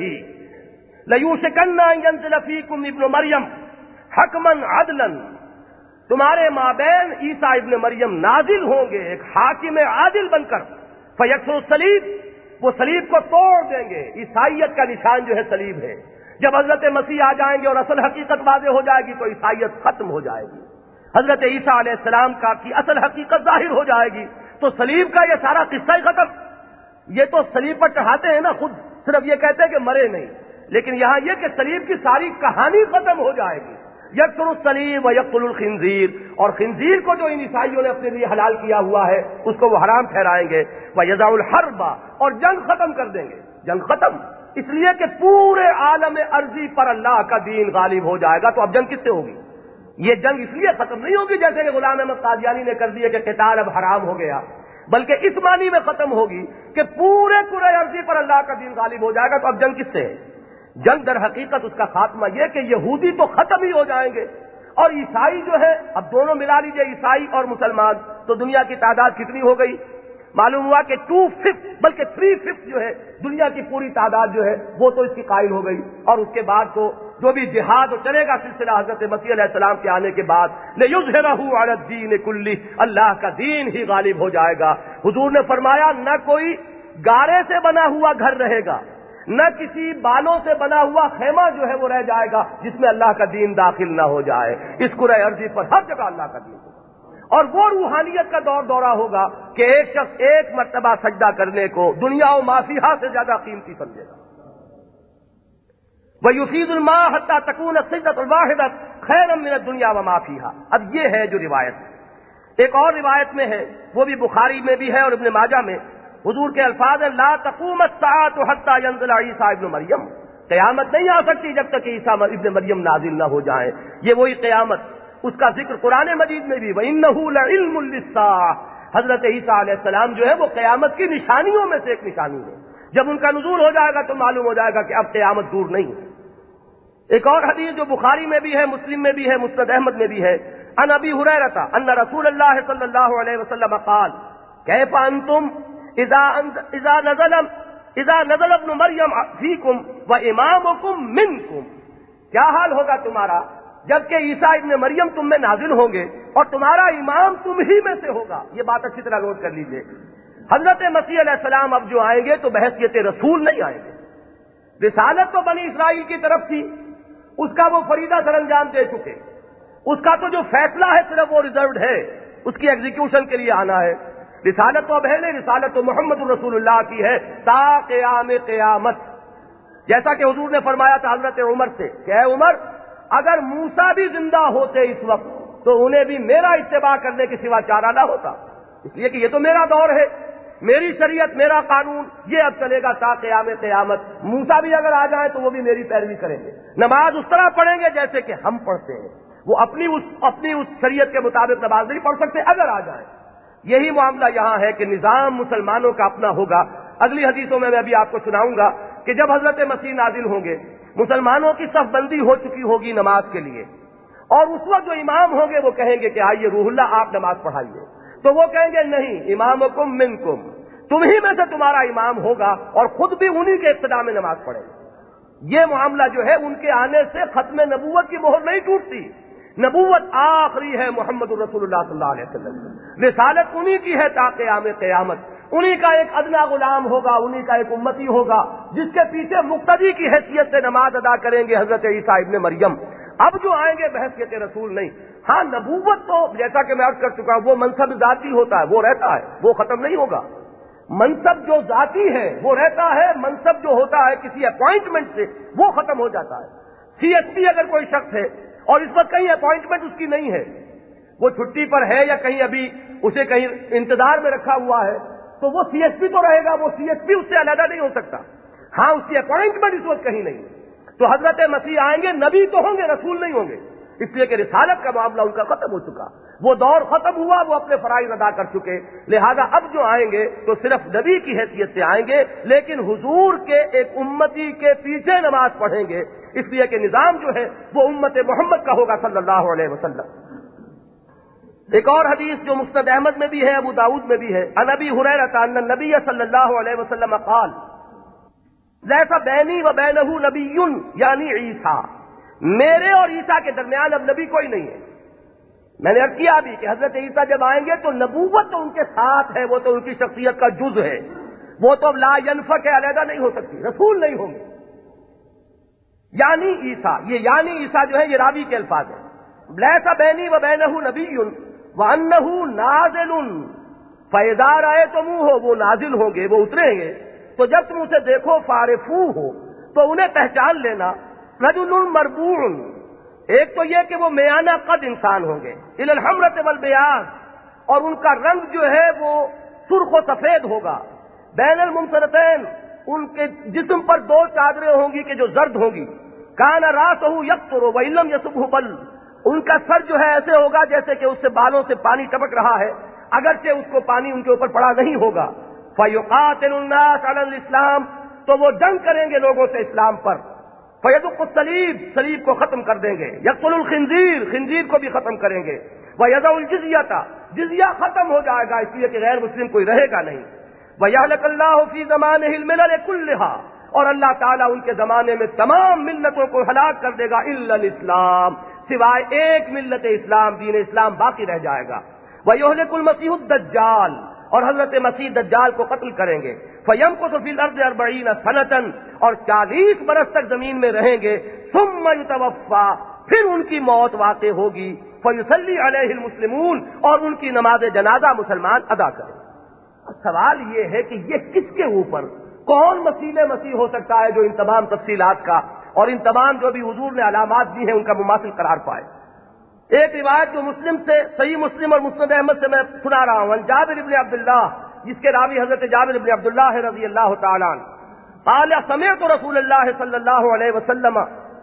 لیوشکن ان ینزل فیکم ابن مریم حکما عدلا، تمہارے مابین عیسیٰ ابن مریم نازل ہوں گے ایک حاکم عادل بن کر، فیکسر الصلیب، وہ صلیب کو توڑ دیں گے، عیسائیت کا نشان جو ہے صلیب ہے، جب حضرت مسیح آ جائیں گے اور اصل حقیقت واضح ہو جائے گی تو عیسائیت ختم ہو جائے گی، حضرت عیسیٰ علیہ السلام کا کی اصل حقیقت ظاہر ہو جائے گی تو صلیب کا یہ سارا قصہ ہی ختم۔ یہ تو صلیب پر چڑھاتے ہیں نا خود، صرف یہ کہتے ہیں کہ مرے نہیں، لیکن یہاں یہ کہ صلیب کی ساری کہانی ختم ہو جائے گی۔ یقتل الصلیب و یقتل الخنزیر، اور خنزیر کو جو ان عیسائیوں نے اپنے لیے حلال کیا ہوا ہے اس کو وہ حرام ٹھہرائیں گے، وَيَضَعُ الْحَرْبَ، اور جنگ ختم کر دیں گے۔ جنگ ختم اس لیے کہ پورے عالم ارضی پر اللہ کا دین غالب ہو جائے گا، تو اب جنگ کس سے ہوگی؟ یہ جنگ اس لیے ختم نہیں ہوگی جیسے کہ غلام احمد قادیانی نے کر دیا کہ قتال اب حرام ہو گیا، بلکہ اس معنی میں ختم ہوگی کہ پورے کرۂ ارضی پر اللہ کا دین غالب ہو جائے گا، تو اب جنگ کس سے ہے؟ جنگ در حقیقت اس کا خاتمہ یہ کہ یہودی تو ختم ہی ہو جائیں گے، اور عیسائی جو ہے، اب دونوں ملا لیجیے عیسائی اور مسلمان، تو دنیا کی تعداد کتنی ہو گئی؟ معلوم ہوا کہ ٹو ففتھ بلکہ تھری ففتھ جو ہے دنیا کی پوری تعداد جو ہے وہ تو اس کی قائل ہو گئی، اور اس کے بعد تو جو بھی جہاد چلے گا سلسلہ حضرت مسیح علیہ السلام کے آنے کے بعد، لِيُظْهِرَهُ عَلَى الدِّينِ كُلِّهِ، اللہ کا دین ہی غالب ہو جائے گا۔ حضور نے فرمایا نہ کوئی گارے سے بنا ہوا گھر رہے گا، نہ کسی بالوں سے بنا ہوا خیمہ جو ہے وہ رہ جائے گا جس میں اللہ کا دین داخل نہ ہو جائے۔ اس کرۂ ارضی پر ہر جگہ اللہ کا دین ہوگا، اور وہ روحانیت کا دور دورہ ہوگا کہ ایک شخص ایک مرتبہ سجدہ کرنے کو دنیا و ما فیہا سے زیادہ قیمتی سمجھے گا۔ وَيُفِيضُ الْمَاءَ حَتَّى تَكُونَ السِّجْدَةُ الْوَاحِدَةُ خَيْرًا مِنَ الدُّنْيَا وَمَا فِيهَا۔ اب یہ ہے جو روایت ایک اور روایت میں ہے، وہ بھی بخاری میں بھی ہے اور ابن ماجہ میں، حضور کے الفاظ ہیں لا تقوم الساعة حتى ينزل عیسیٰ ابن مریم، قیامت نہیں آ سکتی جب تک کہ عیسیٰ ابن مریم نازل نہ ہو جائیں۔ یہ وہی قیامت، اس کا ذکر قرآن مجید میں بھی وَإِنَّهُ لَعِلْمٌ لِلسَّاعَةِ، حضرت عیسیٰ علیہ السلام جو ہے وہ قیامت کی نشانیوں میں سے ایک نشانی ہے۔ جب ان کا نزول ہو جائے گا تو معلوم ہو جائے گا کہ اب قیامت دور نہیں ہے۔ ایک اور حدیث جو بخاری میں بھی ہے، مسلم میں بھی ہے، مسند احمد میں بھی ہے، عن ابی ہریرہ ان رسول اللہ صلی اللہ علیہ وسلم قال کیف انتم اذا اذا نزل اذا نزل ابن مریم فیکم وامامکم منکم، کیا حال ہوگا تمہارا جبکہ عیسیٰ ابن مریم تم میں نازل ہوں گے اور تمہارا امام تم ہی میں سے ہوگا۔ یہ بات اچھی طرح نوٹ کر لیجئے، حضرت مسیح علیہ السلام اب جو آئیں گے تو بحیثیت رسول نہیں آئیں گے۔ رسالت تو بنی اسرائیل کی طرف تھی، اس کا وہ فریضہ سر انجام دے چکے، اس کا تو جو فیصلہ ہے صرف وہ ریزروڈ ہے، اس کی ایگزیکیوشن کے لیے آنا ہے۔ رسالت تو اب ہے نہیں، رسالت تو محمد الرسول اللہ کی ہے تا قیام قیامت، جیسا کہ حضور نے فرمایا تھا حضرت عمر سے کہ اے عمر اگر موسیٰ بھی زندہ ہوتے اس وقت تو انہیں بھی میرا اتباع کرنے کے سوا چارہ نہ ہوتا، اس لیے کہ یہ تو میرا دور ہے، میری شریعت میرا قانون یہ اب چلے گا تا قیام قیامت۔ موسیٰ بھی اگر آ جائیں تو وہ بھی میری پیروی کریں گے، نماز اس طرح پڑھیں گے جیسے کہ ہم پڑھتے ہیں، وہ اپنی اس اپنی اس شریعت کے مطابق نماز نہیں پڑھ سکتے اگر آ جائیں۔ یہی معاملہ یہاں ہے کہ نظام مسلمانوں کا اپنا ہوگا۔ اگلی حدیثوں میں میں ابھی آپ کو سناؤں گا کہ جب حضرت مسیح نازل ہوں گے مسلمانوں کی صف بندی ہو چکی ہوگی نماز کے لیے، اور اس وقت جو امام ہوں گے وہ کہیں گے کہ آئیے روح اللہ آپ نماز پڑھائیے، تو وہ کہیں گے نہیں امامکم منکم، تم ہی میں سے تمہارا امام ہوگا اور خود بھی انہی کے ابتداء میں نماز پڑھیں گے۔ یہ معاملہ جو ہے ان کے آنے سے ختم نبوت کی مہر نہیں ٹوٹتی، نبوت آخری ہے محمد الرسول اللہ صلی اللہ علیہ وسلم، رسالت انہی کی ہے تا قیام قیامت، انہی کا ایک ادنا غلام ہوگا، انہی کا ایک امتی ہوگا جس کے پیچھے مقتدی کی حیثیت سے نماز ادا کریں گے حضرت عیسیٰ ابن مریم۔ اب جو آئیں گے بحیثیت رسول نہیں۔ ہاں نبوت تو جیسا کہ میں عرض کر چکا ہوں وہ منصب ذاتی ہوتا ہے، وہ رہتا ہے، وہ ختم نہیں ہوگا۔ منصب جو ذاتی ہے وہ رہتا ہے، منصب جو ہوتا ہے کسی اپوائنٹمنٹ سے وہ ختم ہو جاتا ہے۔ سی ایس پی اگر کوئی شخص ہے اور اس وقت کہیں اپوائنٹمنٹ اس کی نہیں ہے، وہ چھٹی پر ہے یا کہیں ابھی اسے کہیں انتظار میں رکھا ہوا ہے، تو وہ سی ایس پی تو رہے گا، وہ سی ایس پی اس سے علیحدہ نہیں ہو سکتا۔ ہاں اس کی اپوائنٹمنٹ اس وقت کہیں نہیں، تو حضرت مسیح آئیں گے، نبی تو ہوں گے رسول نہیں ہوں گے، اس لیے کہ رسالت کا معاملہ ان کا ختم ہو چکا، وہ دور ختم ہوا، وہ اپنے فرائض ادا کر چکے، لہذا اب جو آئیں گے تو صرف نبی کی حیثیت سے آئیں گے، لیکن حضور کے ایک امتی کے پیچھے نماز پڑھیں گے، اس لیے کہ نظام جو ہے وہ امت محمد کا ہوگا صلی اللہ علیہ وسلم۔ ایک اور حدیث جو مسند احمد میں بھی ہے، ابو داؤد میں بھی ہے، عن ابی ہریرہ ان النبی صلی اللہ علیہ وسلم قال لیس بینی و بینہ نبی یعنی عیسیٰ، میرے اور عیسیٰ کے درمیان اب نبی کوئی نہیں ہے۔ میں نے عرض کیا بھی کہ حضرت عیسیٰ جب آئیں گے تو نبوت تو ان کے ساتھ ہے، وہ تو ان کی شخصیت کا جز ہے، وہ تو اب لا ینفک ہے، علیحدہ نہیں ہو سکتی، رسول نہیں ہوں گے۔ یعنی عیسیٰ، یہ یعنی عیسیٰ جو ہے یہ راوی کے الفاظ ہیں. لیس بینی و بینہ نبی وانہ نازل فاذا رأیتموہ، وہ نازل ہوں گے، وہ اتریں گے، تو جب تم اسے دیکھو فارفوہ، تو انہیں پہچان لینا. رجل مربوع، ایک تو یہ کہ وہ میانہ قد انسان ہوں گے، الی الحمرۃ والبیاض، اور ان کا رنگ جو ہے وہ سرخ و سفید ہوگا. بین الممصرتین، ان کے جسم پر دو چادریں ہوں گی کہ جو زرد ہوں گی. کان راسہ یقطر وان لم یصبہ بل، ان کا سر جو ہے ایسے ہوگا جیسے کہ اس سے بالوں سے پانی ٹپک رہا ہے، اگرچہ اس کو پانی ان کے اوپر پڑا نہیں ہوگا. فیقاتل الناس علی الاسلام، تو وہ جنگ کریں گے لوگوں سے اسلام پر. فیدق الصلیب، صلیب کو ختم کر دیں گے. یقتل الخنزیر، خنزیر کو بھی ختم کریں گے. ویضع الجزیۃ، جزیہ ختم ہو جائے گا، اس لیے کہ غیر مسلم کوئی رہے گا نہیں. وَيَهْلَكَ اللَّهُ فِي زَمَانِهِ الْمِلَلَ كُلِّهَا، اور اللہ تعالیٰ ان کے زمانے میں تمام ملتوں کو ہلاک کر دے گا، الا الاسلام، سوائے ایک ملت اسلام، دین اسلام باقی رہ جائے گا. وَيُهْلِكُ الْمَسِيحُ الدَّجَّالَ، اور حضرت مسیح دجال کو قتل کریں گے. فَيَمْكُثُ فِي الْأَرْضِ أَرْبَعِينَ سَنَةً، اور چالیس برس تک زمین میں رہیں گے. ثُمَّ يُتَوَفَّى، پھر ان کی موت واقع ہوگی. فَيُصَلِّي عَلَيْهِ الْمُسْلِمُونَ، اور ان کی نماز جنازہ مسلمان ادا کریں. سوال یہ ہے کہ یہ کس کے اوپر، کون مسیح مسیح ہو سکتا ہے جو ان تمام تفصیلات کا اور ان تمام جو بھی حضور نے علامات دی ہیں ان کا مماثل قرار پائے. ایک روایت جو مسلم سے، صحیح مسلم اور مسند احمد سے میں سنا رہا ہوں، جابر ابن عبداللہ، جس کے راوی حضرت جابر ابن عبداللہ رضی اللہ تعالیٰ عنہ، قال سمعت رسول اللہ صلی اللہ علیہ وسلم،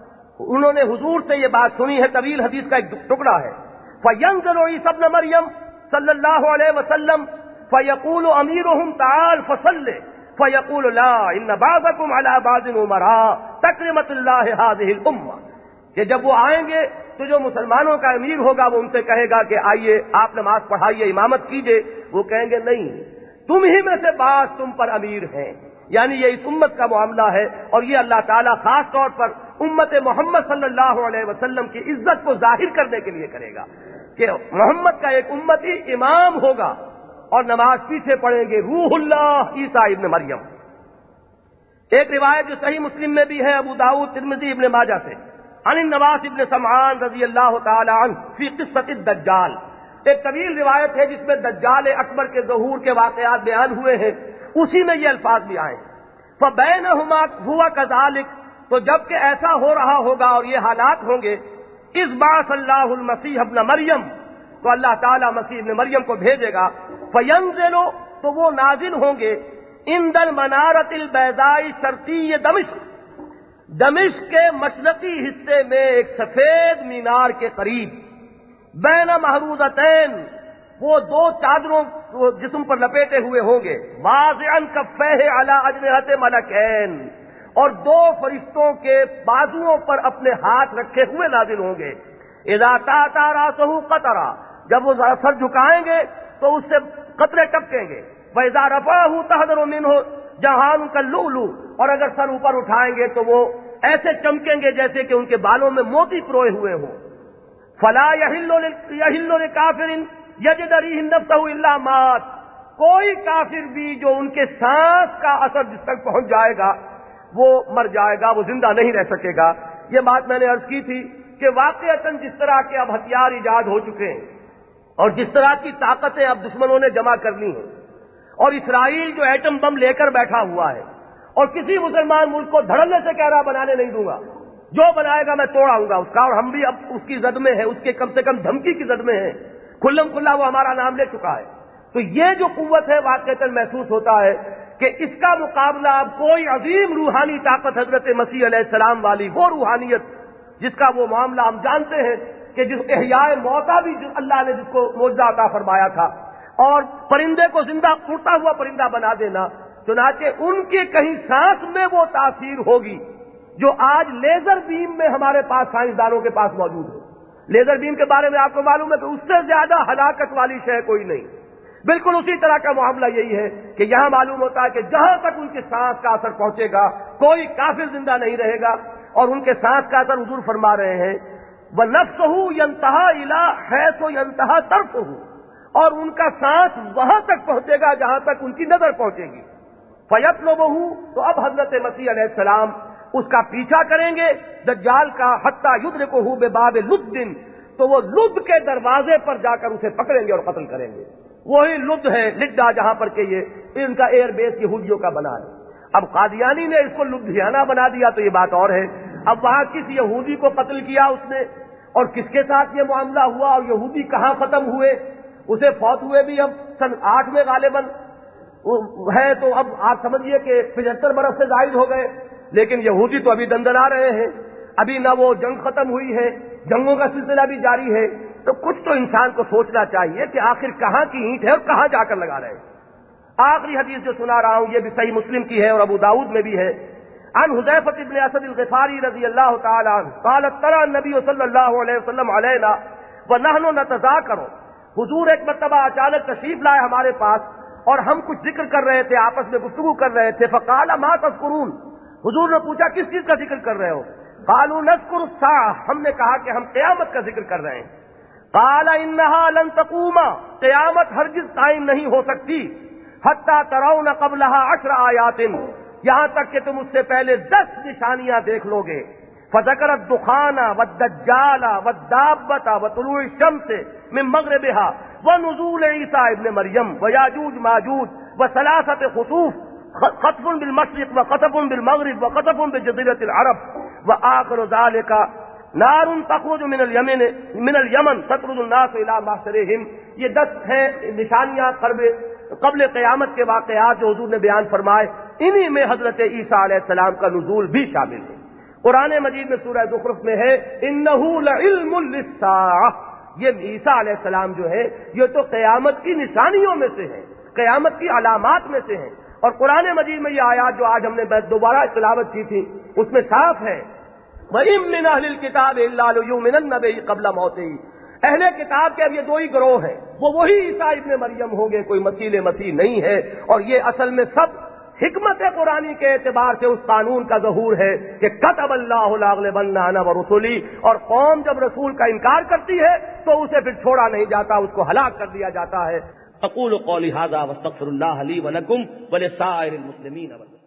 انہوں نے حضور سے یہ بات سنی ہے، طویل حدیث کا ایک ٹکڑا ہے. فینزل عیسی ابن مریم صلی اللہ علیہ وسلم فیقول امیرہم تعال فصل، فیقول لا ان بعضکم علی بعض امراء تکرمت اللہ ہذہ الامہ، کہ جب وہ آئیں گے تو جو مسلمانوں کا امیر ہوگا وہ ان سے کہے گا کہ آئیے آپ نماز پڑھائیے، امامت کیجئے. وہ کہیں گے نہیں، تم ہی میں سے بعض تم پر امیر ہیں. یعنی یہ اس امت کا معاملہ ہے، اور یہ اللہ تعالیٰ خاص طور پر امت محمد صلی اللہ علیہ وسلم کی عزت کو ظاہر کرنے کے لیے کرے گا کہ محمد کا ایک امتی امام ہوگا اور نماز پیچھے پڑھیں گے روح اللہ عیسیٰ ابن مریم. ایک روایت جو صحیح مسلم میں بھی ہے، ابو داؤد، ترمذی، ابن ماجہ سے، عن النواس ابن سمعان رضی اللہ تعالی عنہ فی قصۃ الدجال، ایک طویل روایت ہے جس میں دجال اکبر کے ظہور کے واقعات بیان ہوئے ہیں، اسی میں یہ الفاظ بھی آئے. فبینہما ہوا کذالک، تو جب کہ ایسا ہو رہا ہوگا اور یہ حالات ہوں گے، اذ بعث اللہ المسیح ابن مریم، تو اللہ تعالیٰ مسیح ابن مریم کو بھیجے گا. فینزل، تو وہ نازل ہوں گے، عند المنارۃ البیضاء شرقی دمشق، دمشق کے مشرقی حصے میں ایک سفید مینار کے قریب. بین محروزتین، وہ دو چادروں جسم پر لپیٹے ہوئے ہوں گے. واضعا کفیہ علی اجنحۃ ملکین، اور دو فرشتوں کے بازوؤں پر اپنے ہاتھ رکھے ہوئے نازل ہوں گے. اذا تاتا راسہ قطرا، جب وہ ذرا سر جھکائیں گے تو اس سے قطرے ٹپکیں گے. وَإِذَا رَفَعَهُ تَحْذَرُ مِنْهُ جَهَانٌ كَاللُّؤْلُؤِ، اور اگر سر اوپر اٹھائیں گے تو وہ ایسے چمکیں گے جیسے کہ ان کے بالوں میں موتی پروئے ہوئے ہوں. فَلَا يَحِلُّ لِكَافِرٍ يَجِدُ رِيحَ نَفْسَهُ إِلَّا مَاتَ، کوئی کافر بھی جو ان کے سانس کا اثر جس تک پہنچ جائے گا وہ مر جائے گا، وہ زندہ نہیں رہ سکے گا. یہ بات میں نے عرض کی تھی کہ واقعتاً جس طرح کے اب ہتھیار ایجاد ہو چکے ہیں اور جس طرح کی طاقتیں اب دشمنوں نے جمع کرنی ہیں، اور اسرائیل جو ایٹم بم لے کر بیٹھا ہوا ہے اور کسی مسلمان ملک کو دھڑلے سے کہہ رہا بنانے نہیں دوں گا، جو بنائے گا میں توڑاؤں گا اس کا، اور ہم بھی اب اس کی زد میں ہیں، اس کے کم سے کم دھمکی کی زد میں ہیں، کھلم کھلا وہ ہمارا نام لے چکا ہے. تو یہ جو قوت ہے واقعتاً محسوس ہوتا ہے کہ اس کا مقابلہ اب کوئی عظیم روحانی طاقت حضرت مسیح علیہ السلام والی وہ روحانیت جس کا وہ معاملہ ہم جانتے ہیں کہ جس احیاء موتا بھی جس اللہ نے جس کو معجزہ عطا فرمایا تھا، اور پرندے کو زندہ اڑتا ہوا پرندہ بنا دینا، چنانچہ ان کے کہیں سانس میں وہ تاثیر ہوگی جو آج لیزر بیم میں ہمارے پاس سائنسدانوں کے پاس موجود ہے. لیزر بیم کے بارے میں آپ کو معلوم ہے کہ اس سے زیادہ ہلاکت والی شے کوئی نہیں. بالکل اسی طرح کا معاملہ یہی ہے کہ یہاں معلوم ہوتا ہے کہ جہاں تک ان کے سانس کا اثر پہنچے گا کوئی کافر زندہ نہیں رہے گا، اور ان کے سانس کا اثر حضور فرما رہے ہیں وَنَفْسُهُ يَنْتَهَا إِلَىٰ حَيْثُ يَنْتَهَا طَرْفُهُ، اور ان کا سانس وہاں تک پہنچے گا جہاں تک ان کی نظر پہنچے گی. فَيَطْلُبُهُ، تو اب حضرت مسیح علیہ السلام اس کا پیچھا کریں گے دجال کا حتی یدرکہ بباب لد، تو وہ لد کے دروازے پر جا کر اسے پکڑیں گے اور قتل کریں گے. وہی لد ہے لڈا جہاں پر کہ یہ ان کا ایئر بیس یہودیوں کا بنا ہے. اب قادیانی نے اس کو لدھیانہ بنا دیا تو یہ بات اور ہے. اب وہاں کس یہودی کو قتل کیا اس نے اور کس کے ساتھ یہ معاملہ ہوا اور یہودی کہاں ختم ہوئے؟ اسے فوت ہوئے بھی اب سن آٹھ میں غالباً ہے، تو اب آپ سمجھیے کہ پچہتر برس سے زائد ہو گئے، لیکن یہودی تو ابھی دندنا رہے ہیں. ابھی نہ وہ جنگ ختم ہوئی ہے، جنگوں کا سلسلہ بھی جاری ہے. تو کچھ تو انسان کو سوچنا چاہیے کہ آخر کہاں کی اینٹ ہے اور کہاں جا کر لگا رہے ہیں. آخری حدیث جو سنا رہا ہوں یہ بھی صحیح مسلم کی ہے اور ابو داؤد میں بھی ہے. عن حذیفہ بن اسد الغفاری رضی اللہ تعالی عنہ قال ترى النبی صلی اللہ علیہ وسلم علینا ونحن نتذاکر. حضور ایک مرتبہ اچانک تشریف لائے ہمارے پاس اور ہم کچھ ذکر کر رہے تھے، آپس میں گفتگو کر رہے تھے. فقال ما تذکرون. حضور نے پوچھا کس چیز کا ذکر کر رہے ہو؟ قالوا نذکر الساعہ. ہم نے کہا کہ ہم قیامت کا ذکر کر رہے ہیں. قال انها لن تقوم. قیامت ہرگز قائم نہیں ہو سکتی. حتی ترون قبلها عشر آیات. یہاں تک کہ تم اس سے پہلے دس نشانیاں دیکھ لو گے. فذکر الدخان والدجال والدابۃ وطلوع الشمس من مغربها ونزول عیسی ابن مریم ویاجوج ماجوج وثلاثۃ خطوف، خطف بالمشرق وخطف بالمغرب وخطف بجزیرۃ العرب وآخر ذلك نار تخرج من الیمن من الیمن تطرد الناس الى محشرهم. یہ دس ہیں نشانیاں قبل قیامت کے واقعات جو حضور نے بیان فرمائے. انہی میں حضرت عیسیٰ علیہ السلام کا نزول بھی شامل ہے. قرآن مجید میں سورہ زخرف میں ہے انہ لعلم للساعہ. یہ عیسیٰ علیہ السلام جو ہے یہ تو قیامت کی نشانیوں میں سے ہیں، قیامت کی علامات میں سے ہیں. اور قرآن مجید میں یہ آیات جو آج ہم نے دوبارہ تلاوت کی تھی اس میں صاف ہے وَإِن مِّنْ أَهْلِ الْكِتَابِ إِلَّا لَيُؤْمِنَنَّ بِهِ قَبْلَ مَوْتِهِ. اہل کتاب کے اب یہ دو ہی گروہ ہیں، وہ وہی عیسیٰ ابن مریم ہوں گے، کوئی مسیح مسیح نہیں ہے. اور یہ اصل میں سب حکمت قرآنی کے اعتبار سے اس قانون کا ظہور ہے کہ کتب اللہ لاغلبن انا ورسلی. اور قوم جب رسول کا انکار کرتی ہے تو اسے پھر چھوڑا نہیں جاتا، اس کو ہلاک کر دیا جاتا ہے. اقول قولی ھذا واستغفر اللہ لی ولکم ولسائر المسلمین.